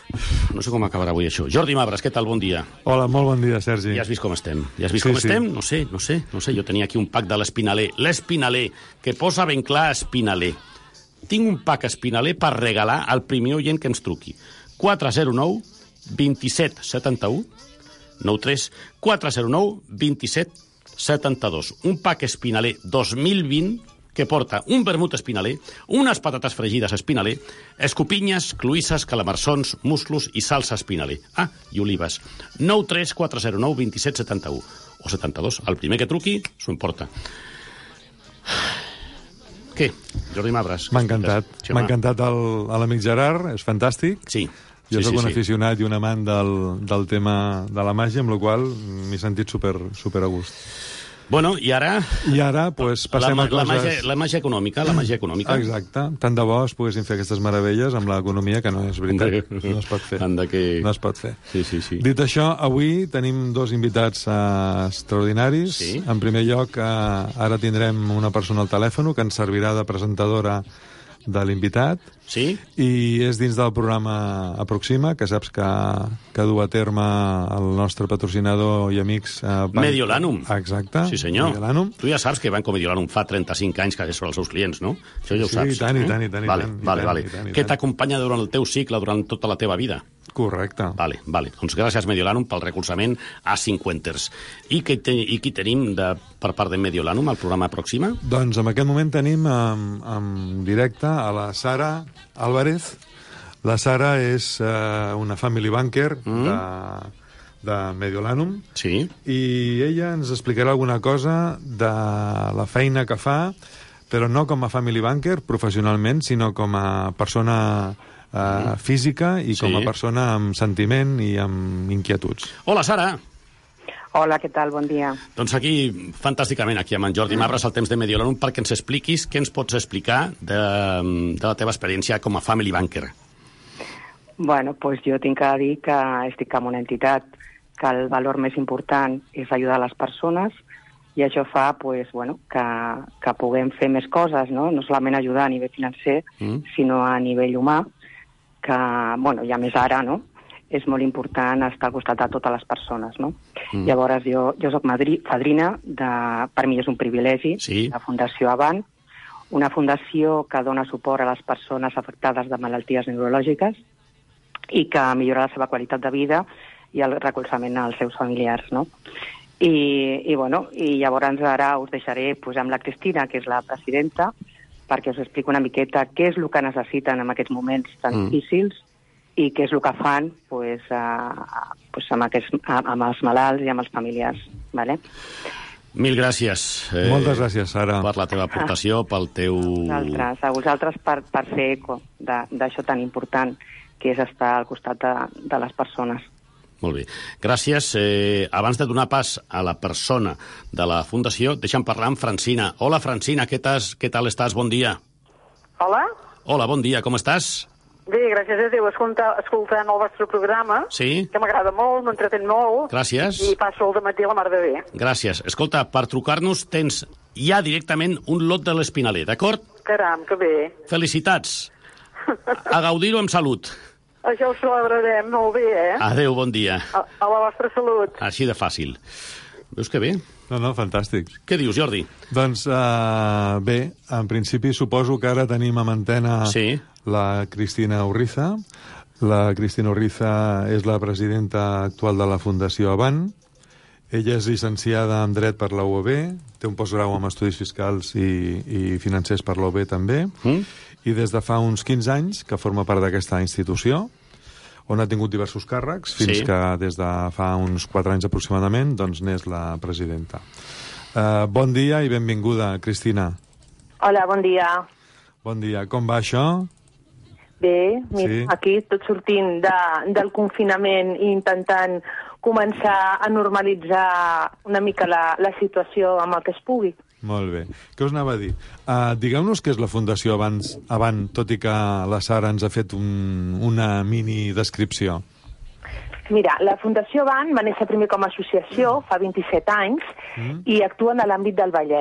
No sé com acabarà avui això. Jordi Mabras, què tal? Bon dia. Hola, molt bon dia, Sergi. Ja has vist com estem? Estem? No sé. Jo tenia aquí un pack de l'Espinaler. L'Espinaler, que posa ben clar Espinaler. Tinc un pack Espinaler per regalar al primer oient que ens truqui. 409 27 71 93 409 27 72. Un pack Espinaler 2020 que porta un vermut espinaler, unes patates fregides espinaler, escopinyes, cloïsses, calamarsons, musclos i salsa espinaler. I olives. 93 409 27 71 o 72. El primer que truqui s'ho emporta. Què? Jordi Mabras. M'ha encantat l'amic Gerard, és fantàstic. Sí. Jo soc un aficionat i un amant del tema de la màgia, amb la qual m'he sentit super a gust. Bueno, i ara... pues, passem a coses... La màgia econòmica. Exacte. Tant de bo es poguessin fer aquestes meravelles amb l'economia, que no és veritat. No es pot fer. No es pot fer. Sí. Dit això, avui tenim dos invitats extraordinaris. Sí. En primer lloc, ara tindrem una persona al telèfon que ens servirà de presentadora de l'invitat. Sí? I és dins del programa Aproxima, que saps que du a terme el nostre patrocinador i amics... Mediolanum. Exacte. Sí, senyor. Mediolanum. Tu ja saps que Banco Mediolanum fa 35 anys que és per als seus clients, no? Això ja ho saps. Sí, i tant. Vale. Que t'acompanya durant el teu cicle, durant tota la teva vida. Correcte. Vale. Doncs gràcies, Mediolanum, pel recolzament a 50ers. I qui tenim per part de Mediolanum al programa Aproxima? Doncs en aquest moment tenim en directe a la Sara Álvarez. La Sara és una family banker de Mediolanum. Sí. I ella ens explicarà alguna cosa de la feina que fa, però no com a family banker professionalment, sinó com a persona física i com a persona amb sentiment i amb inquietuds. Hola, Sara. Hola, què tal? Bon dia. Doncs aquí, fantàsticament, aquí amb en Jordi Mabras, al temps de Mediolanum, perquè ens expliquis què ens pots explicar de la teva experiència com a family banker. Bueno, doncs jo tinc que dir que estic en una entitat que el valor més important és ajudar les persones i això fa que puguem fer més coses, no solament ajudar a nivell financer, sinó a nivell humà, que, ja més ara, no? És molt important estar al costat de totes les persones, no? Llavors, jo soc fadrina, per mi és un privilegi, la Fundació Avant, una fundació que dona suport a les persones afectades de malalties neurològiques i que millora la seva qualitat de vida i el recolzament als seus familiars, no? I llavors ara us deixaré amb la Cristina, que és la presidenta, perquè us explico una miqueta què és el que necessiten en aquests moments tan difícils i què és el que fan amb els malalts i amb els familiars. Vale? Mil gràcies. Moltes gràcies, Sara. Per la teva aportació, pel teu... A vosaltres per fer eco d'això tan important que és estar al costat de les persones. Molt bé. Gràcies. Abans de donar pas a la persona de la Fundació, deixa'm parlar amb Francina. Hola, Francina, què tal estàs? Bon dia. Hola. Hola, bon dia, com estàs? Bé, gràcies a Déu, escoltant el vostre programa, que m'agrada molt, m'entretén molt. Gràcies. I passo el dematí a la mar de bé. Gràcies. Escolta, per trucar-nos tens ja directament un lot de l'Espinaler, d'acord? Caram, que bé. Felicitats. A gaudir-ho amb salut. Això ho celebrarem molt bé, Adéu, bon dia. A la vostra salut. Així de fàcil. Veus que bé? No, fantàstic. Què dius, Jordi? Doncs bé, en principi suposo que ara tenim en antena la Cristina Urriza. La Cristina Urriza és la presidenta actual de la Fundació Avant. Ella és llicenciada en Dret per la UOB, té un postgrau en Estudis Fiscals i Financers per la UOB també, i des de fa uns 15 anys que forma part d'aquesta institució, on ha tingut diversos càrrecs, fins que des de fa uns 4 anys aproximadament doncs n'és la presidenta. Bon dia i benvinguda, Cristina. Hola, bon dia. Bon dia. Com va això? Bé, mira, aquí tot sortint del confinament i intentant començar a normalitzar una mica la situació amb el que es pugui. Molt bé. Què us anava a dir? Digueu-nos què és la Fundació Avant, tot i que la Sara ens ha fet una mini descripció. Mira, la Fundació Avant va néixer primer com a associació fa 27 anys i actua en l'àmbit del Vallès.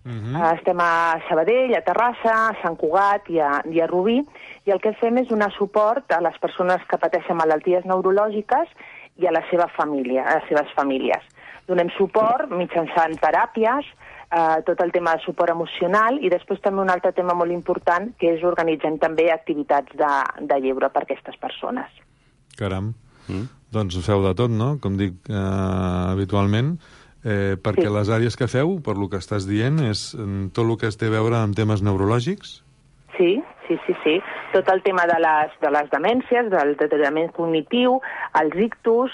Estem a Sabadell, a Terrassa, a Sant Cugat i a Rubí, i el que fem és donar suport a les persones que pateixen malalties neurològiques i a la seva família, a les seves famílies. Donem suport mitjançant teràpies, tot el tema de suport emocional, i després també un altre tema molt important, que és organitzem també activitats de lleure per a aquestes persones. Caram. Doncs feu de tot, no? Com dic habitualment, perquè les àrees que feu, per lo que estàs dient, és tot el que té a veure amb temes neurològics? Sí. Tot el tema de les demències, del deteriorament cognitiu, els ictus...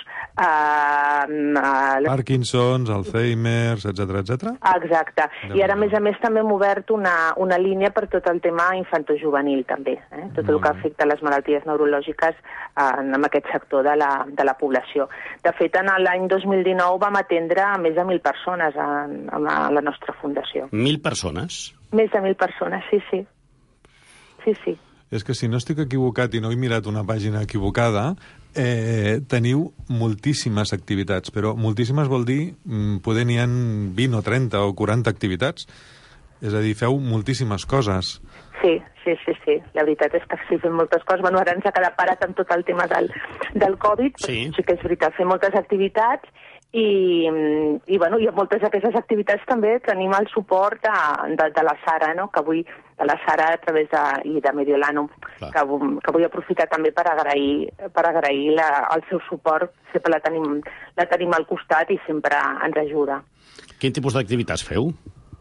Parkinsons, Alzheimer's, etc. Exacte. I ara, a més, també hem obert una línia per tot el tema infantojuvenil, també. Tot el que afecta les malalties neurològiques en aquest sector de la població. De fet, en l'any 2019 vam atendre a més de 1.000 persones a la nostra fundació. 1.000 persones? Més de 1.000 persones, sí. Sí. És que si no estic equivocat i no he mirat una pàgina equivocada, teniu moltíssimes activitats, però moltíssimes vol dir poder n'hi ha 20 o 30 o 40 activitats. És a dir, feu moltíssimes coses. Sí. La veritat és que sí, fem moltes coses. Bueno, ara ens ha quedat parat amb tot el tema del Covid, però sí que és veritat, fem moltes activitats i moltes d'aquestes activitats també tenim el suport de la Sara, no? Que avui, de la Sara a través de Mediolanum, que vull aprofitar també per agrair el seu suport. Sempre la tenim al costat i sempre ens ajuda. Quin tipus d'activitats feu?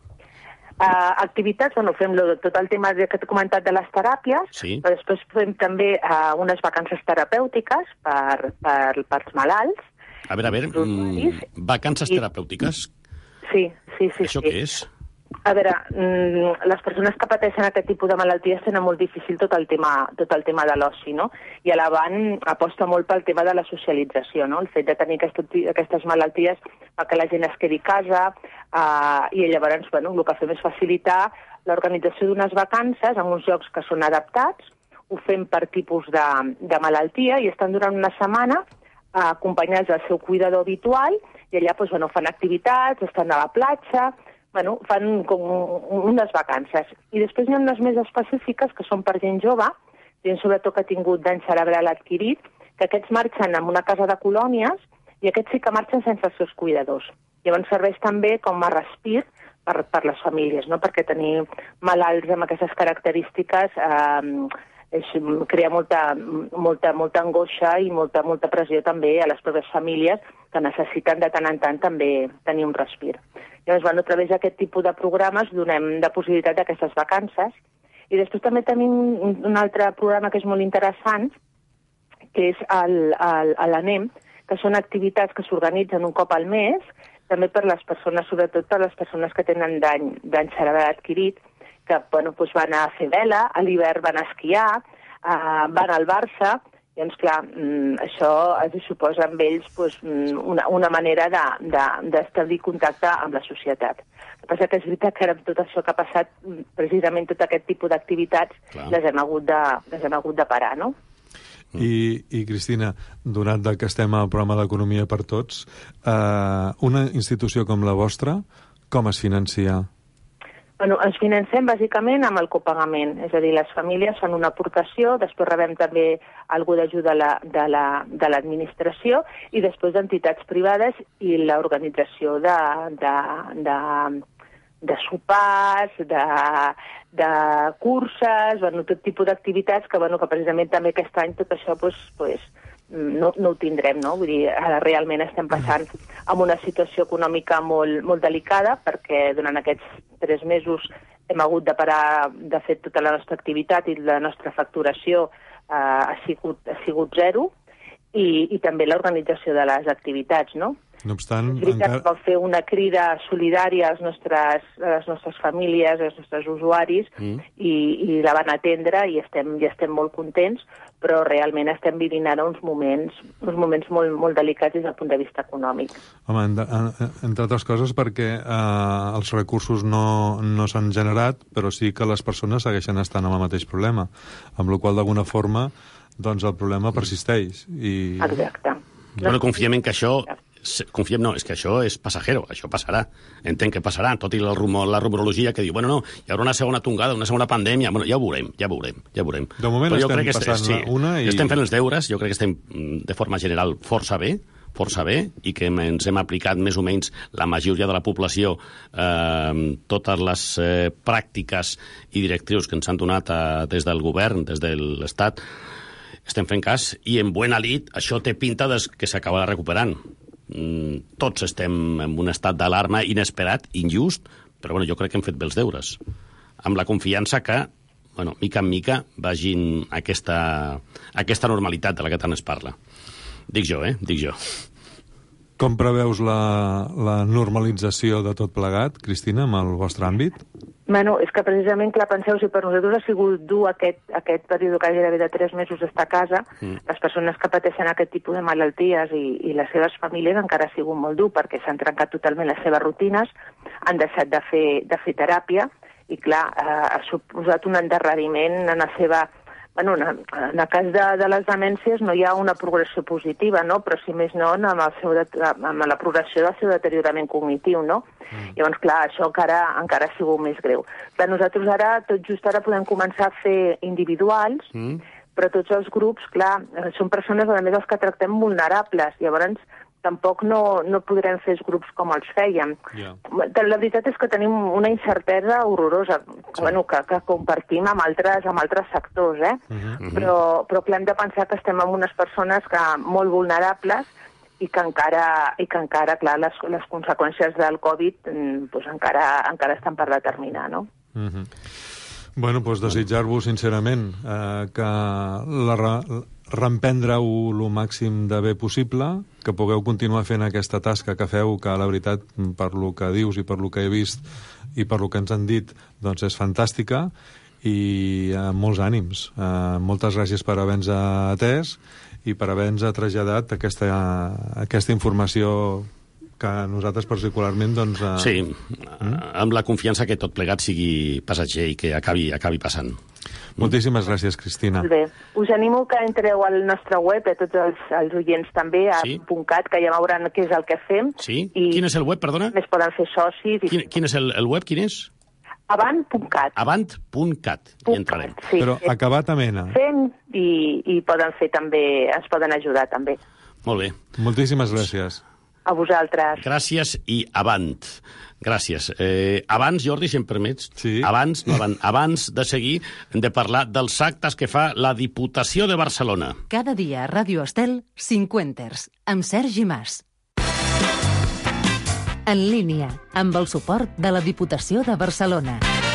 Activitats, fem tot el tema que t'he comentat de les teràpies, però després fem també unes vacances terapèutiques pels malalts. A veure, vacances terapèutiques? Sí. Això què és? A veure, les persones que pateixen aquest tipus de malalties tenen molt difícil tot el tema de l'oci, no? I a l'Avant aposta molt pel tema de la socialització, no? El fet de tenir aquestes malalties fa que la gent es quedi a casa i llavors, el que fem és facilitar l'organització d'unes vacances en uns llocs que són adaptats, ho fem per tipus de malaltia i estan durant una setmana acompanyats del seu cuidador habitual i allà fan activitats, estan a la platja, fan com unes vacances. I després hi ha unes més específiques que són per gent jove, gent sobretot que ha tingut dany cerebral adquirit, que aquests marxen en una casa de colònies i aquests sí que marxen sense els seus cuidadors. Llavors serveix també com a respir per les famílies, no? Perquè tenir malalts amb aquestes característiques crea molta angoixa i molta pressió també a les proves famílies que necessiten de tant en tant també tenir un respir. Llavors, a través d'aquest tipus de programes donem la possibilitat d'aquestes vacances. I després també tenim un altre programa que és molt interessant, que és l'ANEM, que són activitats que s'organitzen un cop al mes, també per les persones, sobretot per les persones que tenen dany cerebral adquirit, que van a fer vela, a l'hivern van a esquiar, van al Barça, i doncs, clar, això suposa amb ells una manera d'establir contacte amb la societat. El que passa que és veritat que ara amb tot això que ha passat, precisament tot aquest tipus d'activitats les hem hagut de parar, no? I Cristina, donat que estem al programa d'Economia per Tots, una institució com la vostra, com es financia? Ens financem bàsicament amb el copagament, és a dir, les famílies fan una aportació, després rebem també alguna d'ajuda de l'administració i després d'entitats privades i l'organització de sopars, de curses, tot tipus d'activitats que precisament també aquest any tot això no ho tindrem, no? Vull dir, ara realment estem passant amb una situació econòmica molt delicada perquè durant aquests 3 mesos hem hagut de parar de fer tota la nostra activitat i la nostra facturació ha sigut zero i també l'organització de les activitats, no? No obstant, és veritat que vam fer una crida solidària a les nostres famílies, als nostres usuaris, i la van atendre i estem molt contents, però realment estem vivint ara uns moments molt delicats des del punt de vista econòmic. Home, entre altres coses perquè els recursos no s'han generat, però sí que les persones segueixen estant amb el mateix problema, amb la qual d'alguna forma doncs el problema persisteix. Exacte. Confiem en que això confiem, no, és que això és passajero, això passarà. Entenc que passarà, tot i la rumorologia que diu, bueno, no, hi haurà una segona tongada, una segona pandèmia, bueno, ja ho veurem. De moment estem passant una i... Estem fent els deures, jo crec que estem, de forma general, força bé, i que ens hem aplicat més o menys la majoria de la població totes les pràctiques i directrius que ens han donat des del govern, des de l'Estat. Estem fent cas i en bona lid això té pinta que s'acabarà recuperant. Tots estem en un estat d'alarma inesperat, injust, però jo crec que hem fet bé els deures. Amb la confiança que, mica en mica, vagin aquesta normalitat de la que tant es parla. Dic jo. Com preveus la normalització de tot plegat, Cristina, amb el vostre àmbit? Bueno, és que precisament, clar, penseu, si per nosaltres ha sigut dur aquest període que gairebé de 3 mesos d'estar a casa, les persones que pateixen aquest tipus de malalties i les seves famílies encara ha sigut molt dur, perquè s'han trencat totalment les seves rutines, han deixat de fer teràpia, i clar, ha suposat un endarreriment en la seva... Bueno, en el cas de les demències no hi ha una progressió positiva, no? Però si més no, amb la progressió del seu deteriorament cognitiu, no? Llavors, clar, això encara ha sigut més greu. Clar, nosaltres ara, tot just ara, podem començar a fer individuals, però tots els grups, clar, són persones, a més, els que tractem vulnerables. Llavors, tampoc no podrem fer els grups com els fèiem. La veritat és que tenim una incertesa horrorosa, que compartim amb altres sectors, però clar, hem de pensar que estem amb unes persones molt vulnerables i que encara, clar, les conseqüències del Covid encara estan per determinar, no? Bueno, doncs desitjar-vos sincerament que reemprendre-ho el màxim de bé possible, que pugueu continuar fent aquesta tasca que feu, que la veritat, per lo que dius i per lo que he vist i per lo que ens han dit, doncs és fantàstica, i molts ànims. Moltes gràcies per haver-nos atès i per haver-nos traslladat aquesta informació que nosaltres particularment, doncs... Sí, amb la confiança que tot plegat sigui passatger i que acabi passant. Moltíssimes gràcies, Cristina. Molt bé. Us animo que entreu al nostre web, a tots els oients també, a .cat, que ja veuran què és el que fem. Sí? Quin és el web, perdona? Més poden fer socis. Quin és el web, quin és? Avant.cat. Avant.cat, hi entrarem. Sí, però acabat amb N. Fem i poden fer també, ens poden ajudar també. Molt bé. Moltíssimes gràcies. A vosaltres. Gràcies i avant. Gràcies. Abans, Jordi, si em permets, abans de seguir, hem de parlar dels actes que fa la Diputació de Barcelona. Cada dia a Ràdio Estel, 50ers, amb Sergi Mas. En línia, amb el suport de la Diputació de Barcelona.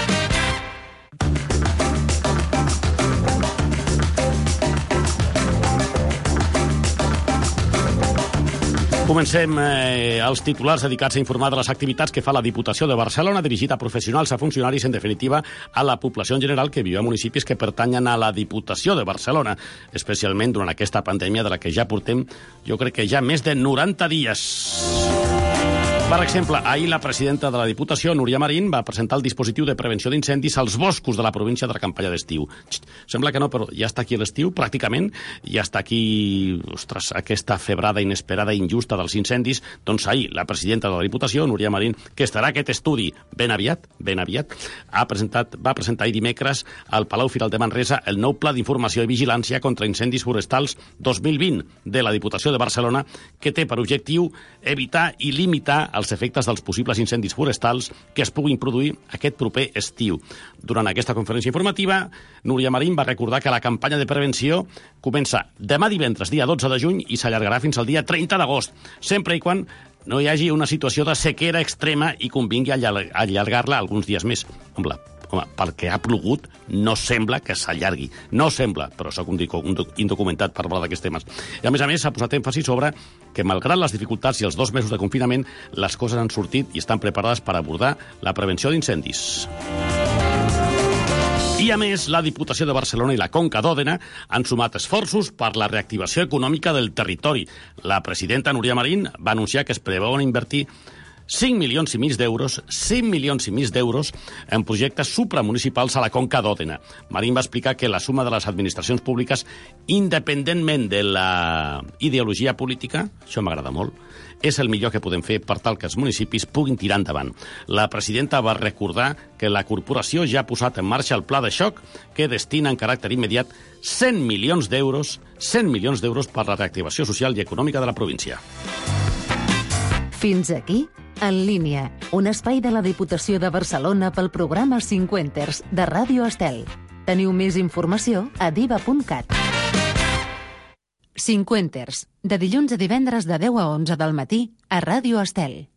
Comencem els titulars dedicats a informar de les activitats que fa la Diputació de Barcelona, dirigida a professionals, a funcionaris, en definitiva, a la població en general que viu a municipis que pertanyen a la Diputació de Barcelona, especialment durant aquesta pandèmia de la que ja portem, jo crec que ja més de 90 dies. Per exemple, ahir la presidenta de la Diputació, Núria Marín, va presentar el dispositiu de prevenció d'incendis als boscos de la província de la campanya d'estiu. Sembla que no, però ja està aquí l'estiu, pràcticament, ja està aquí, ostres, aquesta febrada inesperada i injusta dels incendis. Doncs ahir la presidenta de la Diputació, Núria Marín, que estarà aquest estudi ben aviat, va presentar ahir dimecres al Palau Firal de Manresa el nou Pla d'Informació i Vigilància contra Incendis Forestals 2020 de la Diputació de Barcelona, que té per objectiu evitar i limitar els efectes dels possibles incendis forestals que es puguin produir aquest proper estiu. Durant aquesta conferència informativa, Núria Marín va recordar que la campanya de prevenció comença demà divendres, dia 12 de juny, i s'allargarà fins al dia 30 d'agost, sempre i quan no hi hagi una situació de sequera extrema i convingui allargar-la alguns dies més. Home, perquè ha plogut, no sembla que s'allargui. No sembla, però soc un indocumentat per parlar d'aquests temes. I a més, s'ha posat èmfasi sobre que, malgrat les dificultats i els 2 mesos de confinament, les coses han sortit i estan preparades per abordar la prevenció d'incendis. I, a més, la Diputació de Barcelona i la Conca d'Òdena han sumat esforços per la reactivació econòmica del territori. La presidenta Núria Marín va anunciar que es preveuen invertir 5 milions i mig d'euros, 5 milions i mig d'euros en projectes supramunicipals a la Conca d'Òdena. Marín va explicar que la suma de les administracions públiques, independentment de la ideologia política, això m'agrada molt, és el millor que podem fer per tal que els municipis puguin tirar endavant. La presidenta va recordar que la corporació ja ha posat en marxa el pla de xoc que destina en caràcter immediat 100 milions d'euros per la reactivació social i econòmica de la província. Fins aquí, En línia, un espai de la Diputació de Barcelona pel programa 50 de Ràdio Estel. Teniu més informació a diva.cat. 50 de dilluns a divendres de 10 a 11 del matí a Ràdio Estel.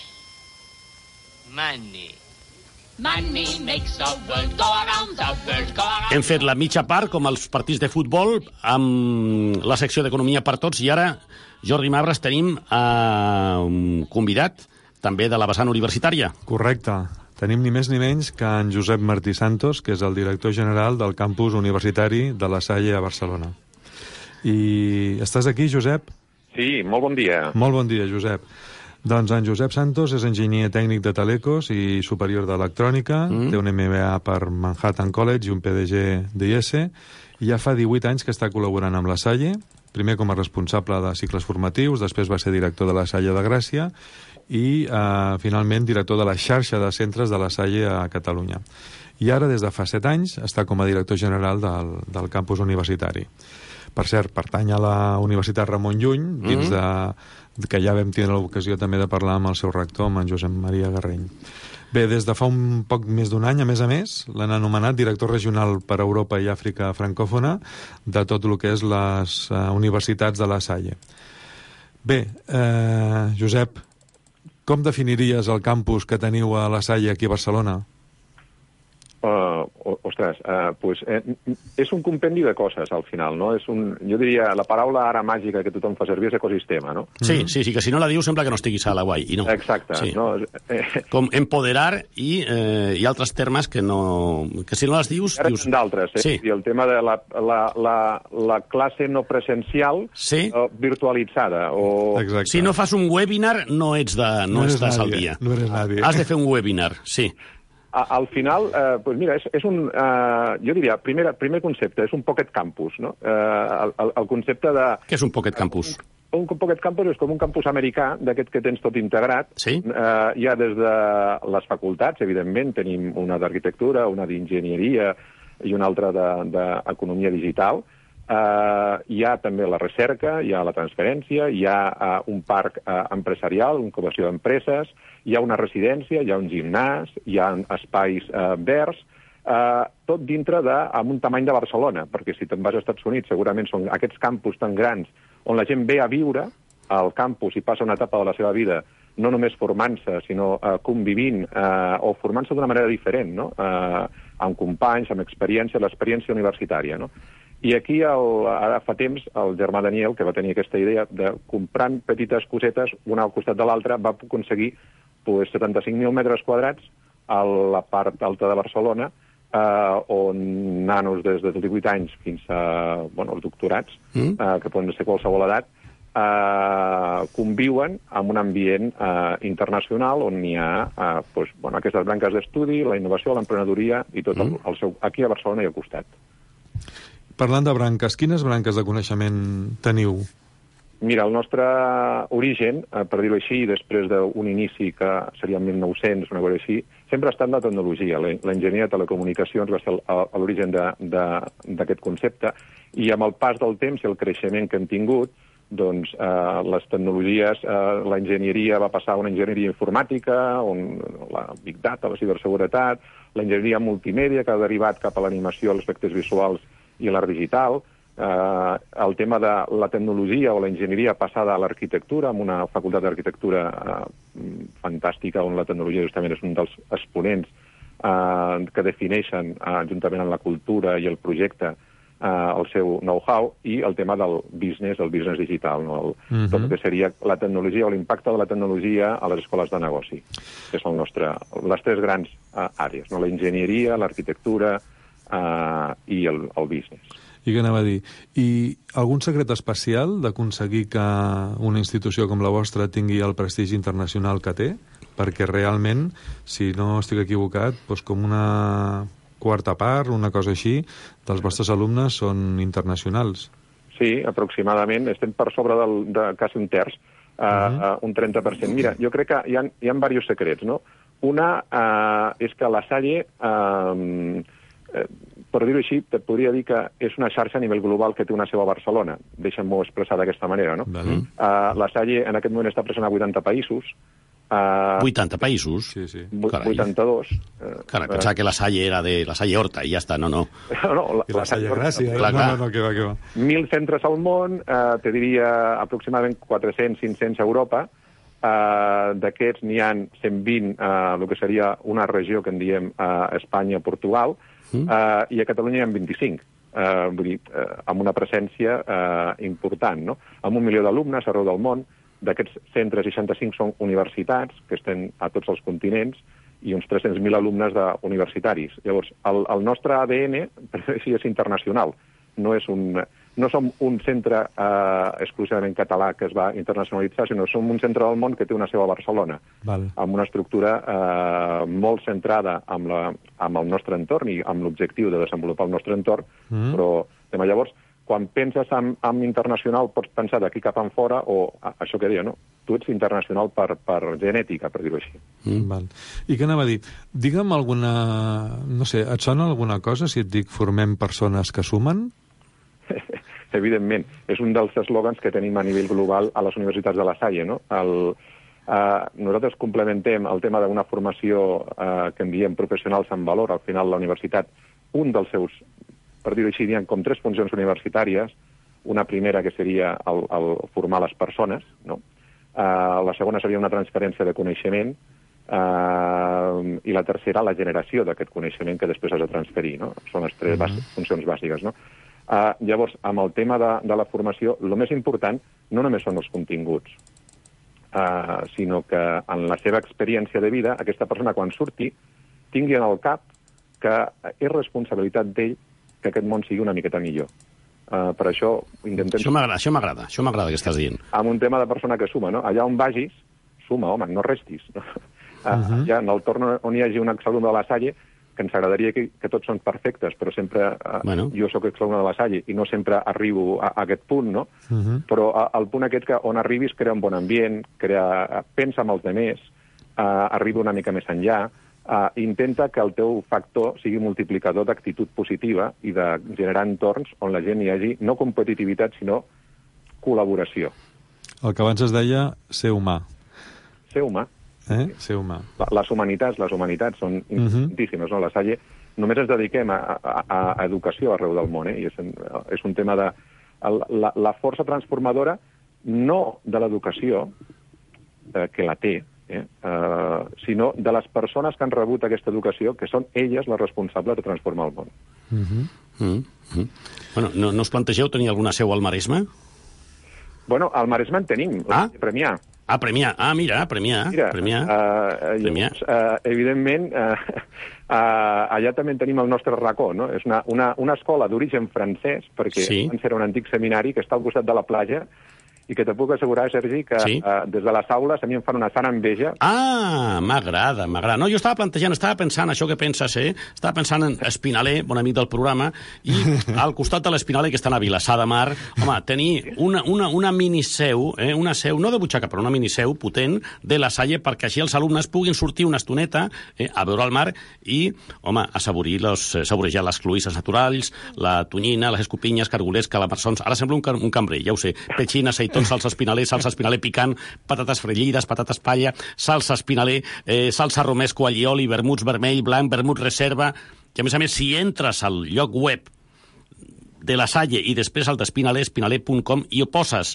Money. Money makes the world go around, the world go around. Hem fet la mitja part, com els partits de futbol, amb la secció d'Economia per Tots, i ara, Jordi Mabres, tenim un convidat, també de la vessant universitària. Correcte. Tenim ni més ni menys que en Josep Martí Santos, que és el director general del campus universitari de La Salle a Barcelona. I estàs aquí, Josep? Sí, molt bon dia. Molt bon dia, Josep. Doncs en Josep Santos és enginyer tècnic de telecos i superior d'electrònica, té un MBA per Manhattan College i un PDG d'IS, i ja fa 18 anys que està col·laborant amb La Salle, primer com a responsable de cicles formatius, després va ser director de La Salle de Gràcia i finalment director de la xarxa de centres de La Salle a Catalunya. I ara, des de fa 7 anys, està com a director general del campus universitari. Per cert, pertany a la Universitat Ramon Llull, dins que ja vam tenir l'ocasió també de parlar amb el seu rector, amb en Josep Maria Garreny. Bé, des de fa un poc més d'un any, a més, l'han anomenat director regional per Europa i Àfrica francòfona de tot el que és les universitats de La Salle. Bé, Josep, com definiries el campus que teniu a La Salle aquí a Barcelona? És un compendi de coses, al final, no? Jo diria, la paraula ara màgica que tothom fa servir és ecosistema, no? Sí, que si no la dius sembla que no estiguis a la guai, i no. Exacte. Sí. No? Com empoderar i altres termes que si no les dius... Dius... d'altres, sí. I el tema de la classe no presencial virtualitzada. Exacte. Si no fas un webinar, no estàs al dia. No eres nadie. Has de fer un webinar, sí. Al final, mira, és un... Jo diria, primer concepte, és un pocket campus, no? El concepte de... Què és un pocket campus? Un pocket campus és com un campus americà, d'aquest que tens tot integrat. Sí. Ja des de les facultats, evidentment, tenim una d'arquitectura, una d'enginyeria i una altra d'economia digital. Hi ha també la recerca, hi ha la transferència, hi ha un parc empresarial, una incubació d'empreses, hi ha una residència, hi ha un gimnàs, hi ha espais verds, tot dintre amb un tamany de Barcelona, perquè si te'n vas als Estats Units segurament són aquests campus tan grans on la gent ve a viure al campus i passa una etapa de la seva vida no només formant-se, sinó convivint o formant-se d'una manera diferent, no? Amb companys, amb experiència, l'experiència universitària, no? I aquí, ara fa temps, el germà Daniel, que va tenir aquesta idea de comprant petites cosetes, una al costat de l'altra, va aconseguir 75.000 metres quadrats a la part alta de Barcelona, on nanos des de 18 anys fins a els doctorats, que poden ser qualsevol edat, conviuen en un ambient internacional on hi ha aquestes branques d'estudi, la innovació, l'emprenedoria i tot el seu... Aquí a Barcelona i al costat. Parlant de branques, quines branques de coneixement teniu? Mira, el nostre origen, per dir-ho així, després d'un inici que seria el 1900, una cosa així, sempre ha estat la tecnologia. L'enginyeria de telecomunicacions va ser l'origen d'aquest concepte, i amb el pas del temps i el creixement que hem tingut, doncs les tecnologies, l'enginyeria va passar a una enginyeria informàtica, la big data, la ciberseguretat, l'enginyeria multimèdia que ha derivat cap a l'animació, els efectes visuals i l'art digital, el tema de la tecnologia o la enginyeria passada a l'arquitectura, amb una facultat d'arquitectura fantàstica on la tecnologia justament és un dels exponents que defineixen juntament amb la cultura i el projecte el seu know-how, i el tema del business digital, no? Tot el que seria la tecnologia o l'impacte de la tecnologia a les escoles de negoci, que són les tres grans àrees, no? La enginyeria, l'arquitectura i el business. I què anava a dir? I algun secret especial d'aconseguir que una institució com la vostra tingui el prestigi internacional que té? perquè realment, si no estic equivocat, doncs com una quarta part, una cosa així, dels vostres alumnes són internacionals. Sí, aproximadament. Estem per sobre de quasi un terç, un 30%. Mira, jo crec que hi ha diversos secrets, no? Una és que la Salle, per dir-ho així, et podria dir que és una xarxa a nivell global que té una seu a Barcelona. Deixa'm-ho expressar d'aquesta manera, no? La Salle en aquest moment està present a 80 països. 80 països? Sí, sí. 82. Carai, pensava que la Salle era de la Salle Horta i ja està, no. No, la Salle Gràcia. No, que va. 1.000 centres al món, te diria aproximadament 400-500 a Europa. D'aquests n'hi ha 120 el que seria una regió que en diem Espanya, Portugal, i a Catalunya hi ha 25. Vull dir, amb una presència important, no? Amb 1 milió d'alumnes arreu del món. D'aquests 165 són universitats, que estan a tots els continents, i uns 300.000 alumnes universitaris. Llavors, el nostre ADN, per dir és internacional. No som un centre exclusivament català que es va internacionalitzar, sinó som un centre del món que té una seu a Barcelona, amb una estructura molt centrada amb el nostre entorn i amb l'objectiu de desenvolupar el nostre entorn, però llavors, quan penses en internacional, pots pensar d'aquí cap en fora, o això que deia, no? Tu ets internacional per genètica, per dir-ho així. I què anava a dir? Digue'm alguna... No sé, et sona alguna cosa si et dic formem persones que sumen? Evidentment. És un dels eslògans que tenim a nivell global a les universitats de la Salle, no? Nosaltres complementem el tema d'una formació que en diem professionals en valor. Al final, la universitat, un dels seus, per dir-ho així, com 3 funcions universitàries. Una primera que seria el formar les persones, no? La segona seria una transferència de coneixement, i la tercera, la generació d'aquest coneixement que després has de transferir, no? Són les 3 funcions bàsiques, no? Llavors, amb el tema de la formació, el més important no només són els continguts, sinó que en la seva experiència de vida, aquesta persona, quan surti, tingui en el cap que és responsabilitat d'ell que aquest món sigui una miqueta millor. Per això intentem... Això m'agrada que estàs dient. Amb un tema de persona que suma, no? Allà on vagis, suma, home, no restis. Allà, en el torn on hi hagi un exalumne de la Salle, que ens agradaria que tots són perfectes, però sempre jo sóc exalumne de la Salle i no sempre arribo a aquest punt, no? Però el punt aquest que on arribis crea un bon ambient, pensa en els altres, arriba una mica més enllà, intenta que el teu factor sigui multiplicador d'actitud positiva i de generar entorns on la gent hi hagi no competitivitat, sinó col·laboració. El que abans es deia ser humà. Ser humà. Ser humà. Les humanitats són importantíssimes, no? La Salle només ens dediquem a educació arreu del món, i és un tema de... La força transformadora, no de l'educació, que la té, sinó de les persones que han rebut aquesta educació, que són elles les responsables de transformar el món. Bueno, no us plantegeu tenir alguna seu al Maresme? Bueno, al Maresme en tenim, Premià. Premià. Mira, Premià. Evidentment, allà també tenim el nostre racó, no? És una escola d'origen francès, perquè van ser un antic seminari que està al costat de la platja, i que te puc assegurar, Sergi, que des de les aules a mi em fan una sana enveja. M'agrada. No, jo estava pensant això que penses, estava pensant en Espinaler, bon amic del programa, i al costat de l'Espinaler, que estan a Vilassar de Mar, home, tenir una miniseu, una seu, no de butxaca, però una miniseu potent de la Salle, perquè així els alumnes puguin sortir una estoneta a veure el mar i, home, a saborejar les cloïsses naturals, la tonyina, les escopinyes, cargolers, calamarsons. Ara sembla un cambrer, ja ho sé. Petxina, seitons, salsa espinaler picant, patates fregilles, patates palla, salsa espinaler, salsa romesco, allioli, vermuts vermell, blanc, vermut reserva, i a més, si entres al lloc web de la Salle i després al d'Espinaler, espinaler.com, i ho poses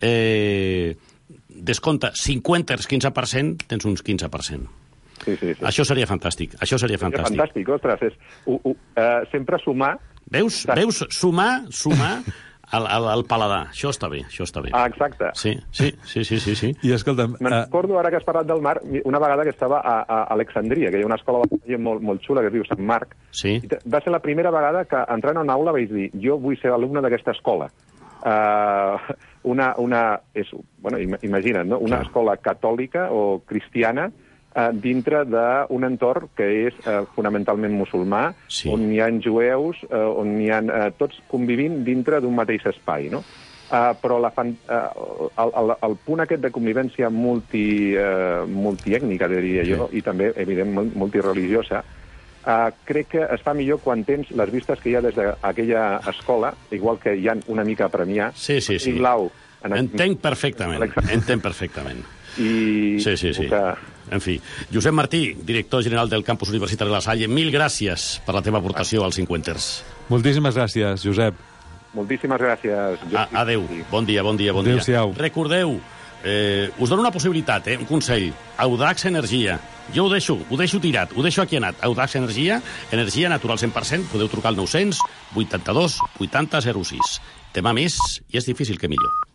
descompte 15%, tens uns 15%. Sí. Això seria fantàstic. Fantàstic, ostres, sempre sumar... Veus? Sumar al paladar. Això està bé. Exacte. Sí. I escolta'm... Me'n recordo, ara que has parlat del mar, una vegada que estava a Alexandria, que hi ha una escola molt xula que es diu Sant Marc. Sí. Va ser la primera vegada que, entrant a una aula, vaig dir, jo vull ser alumne d'aquesta escola. Imagina't, no? Una escola catòlica o cristiana dintre d'un entorn que és fonamentalment musulmà, on hi ha jueus, on hi ha tots convivint dintre d'un mateix espai, no? Però el punt aquest de convivència multiètnica, diria jo, i també, evidentment, multireligiosa, crec que es fa millor quan tens les vistes que hi ha des d'aquella escola, igual que hi ha una mica a premiar. Sí. Entenc perfectament. Sí. En fi, Josep Martí, director general del Campus Universitari de La Salle, mil gràcies per la teva aportació als Cinquenters. Moltíssimes gràcies, Josep. Moltíssimes gràcies. Adéu, bon dia. Adéu-siau. Recordeu, us dono una possibilitat, un consell. Audax Energia. Jo ho deixo tirat, ho deixo aquí anat. Audax Energia, energia natural 100%, podeu trucar al 900 82 80 06. Demà més, i és difícil que millor.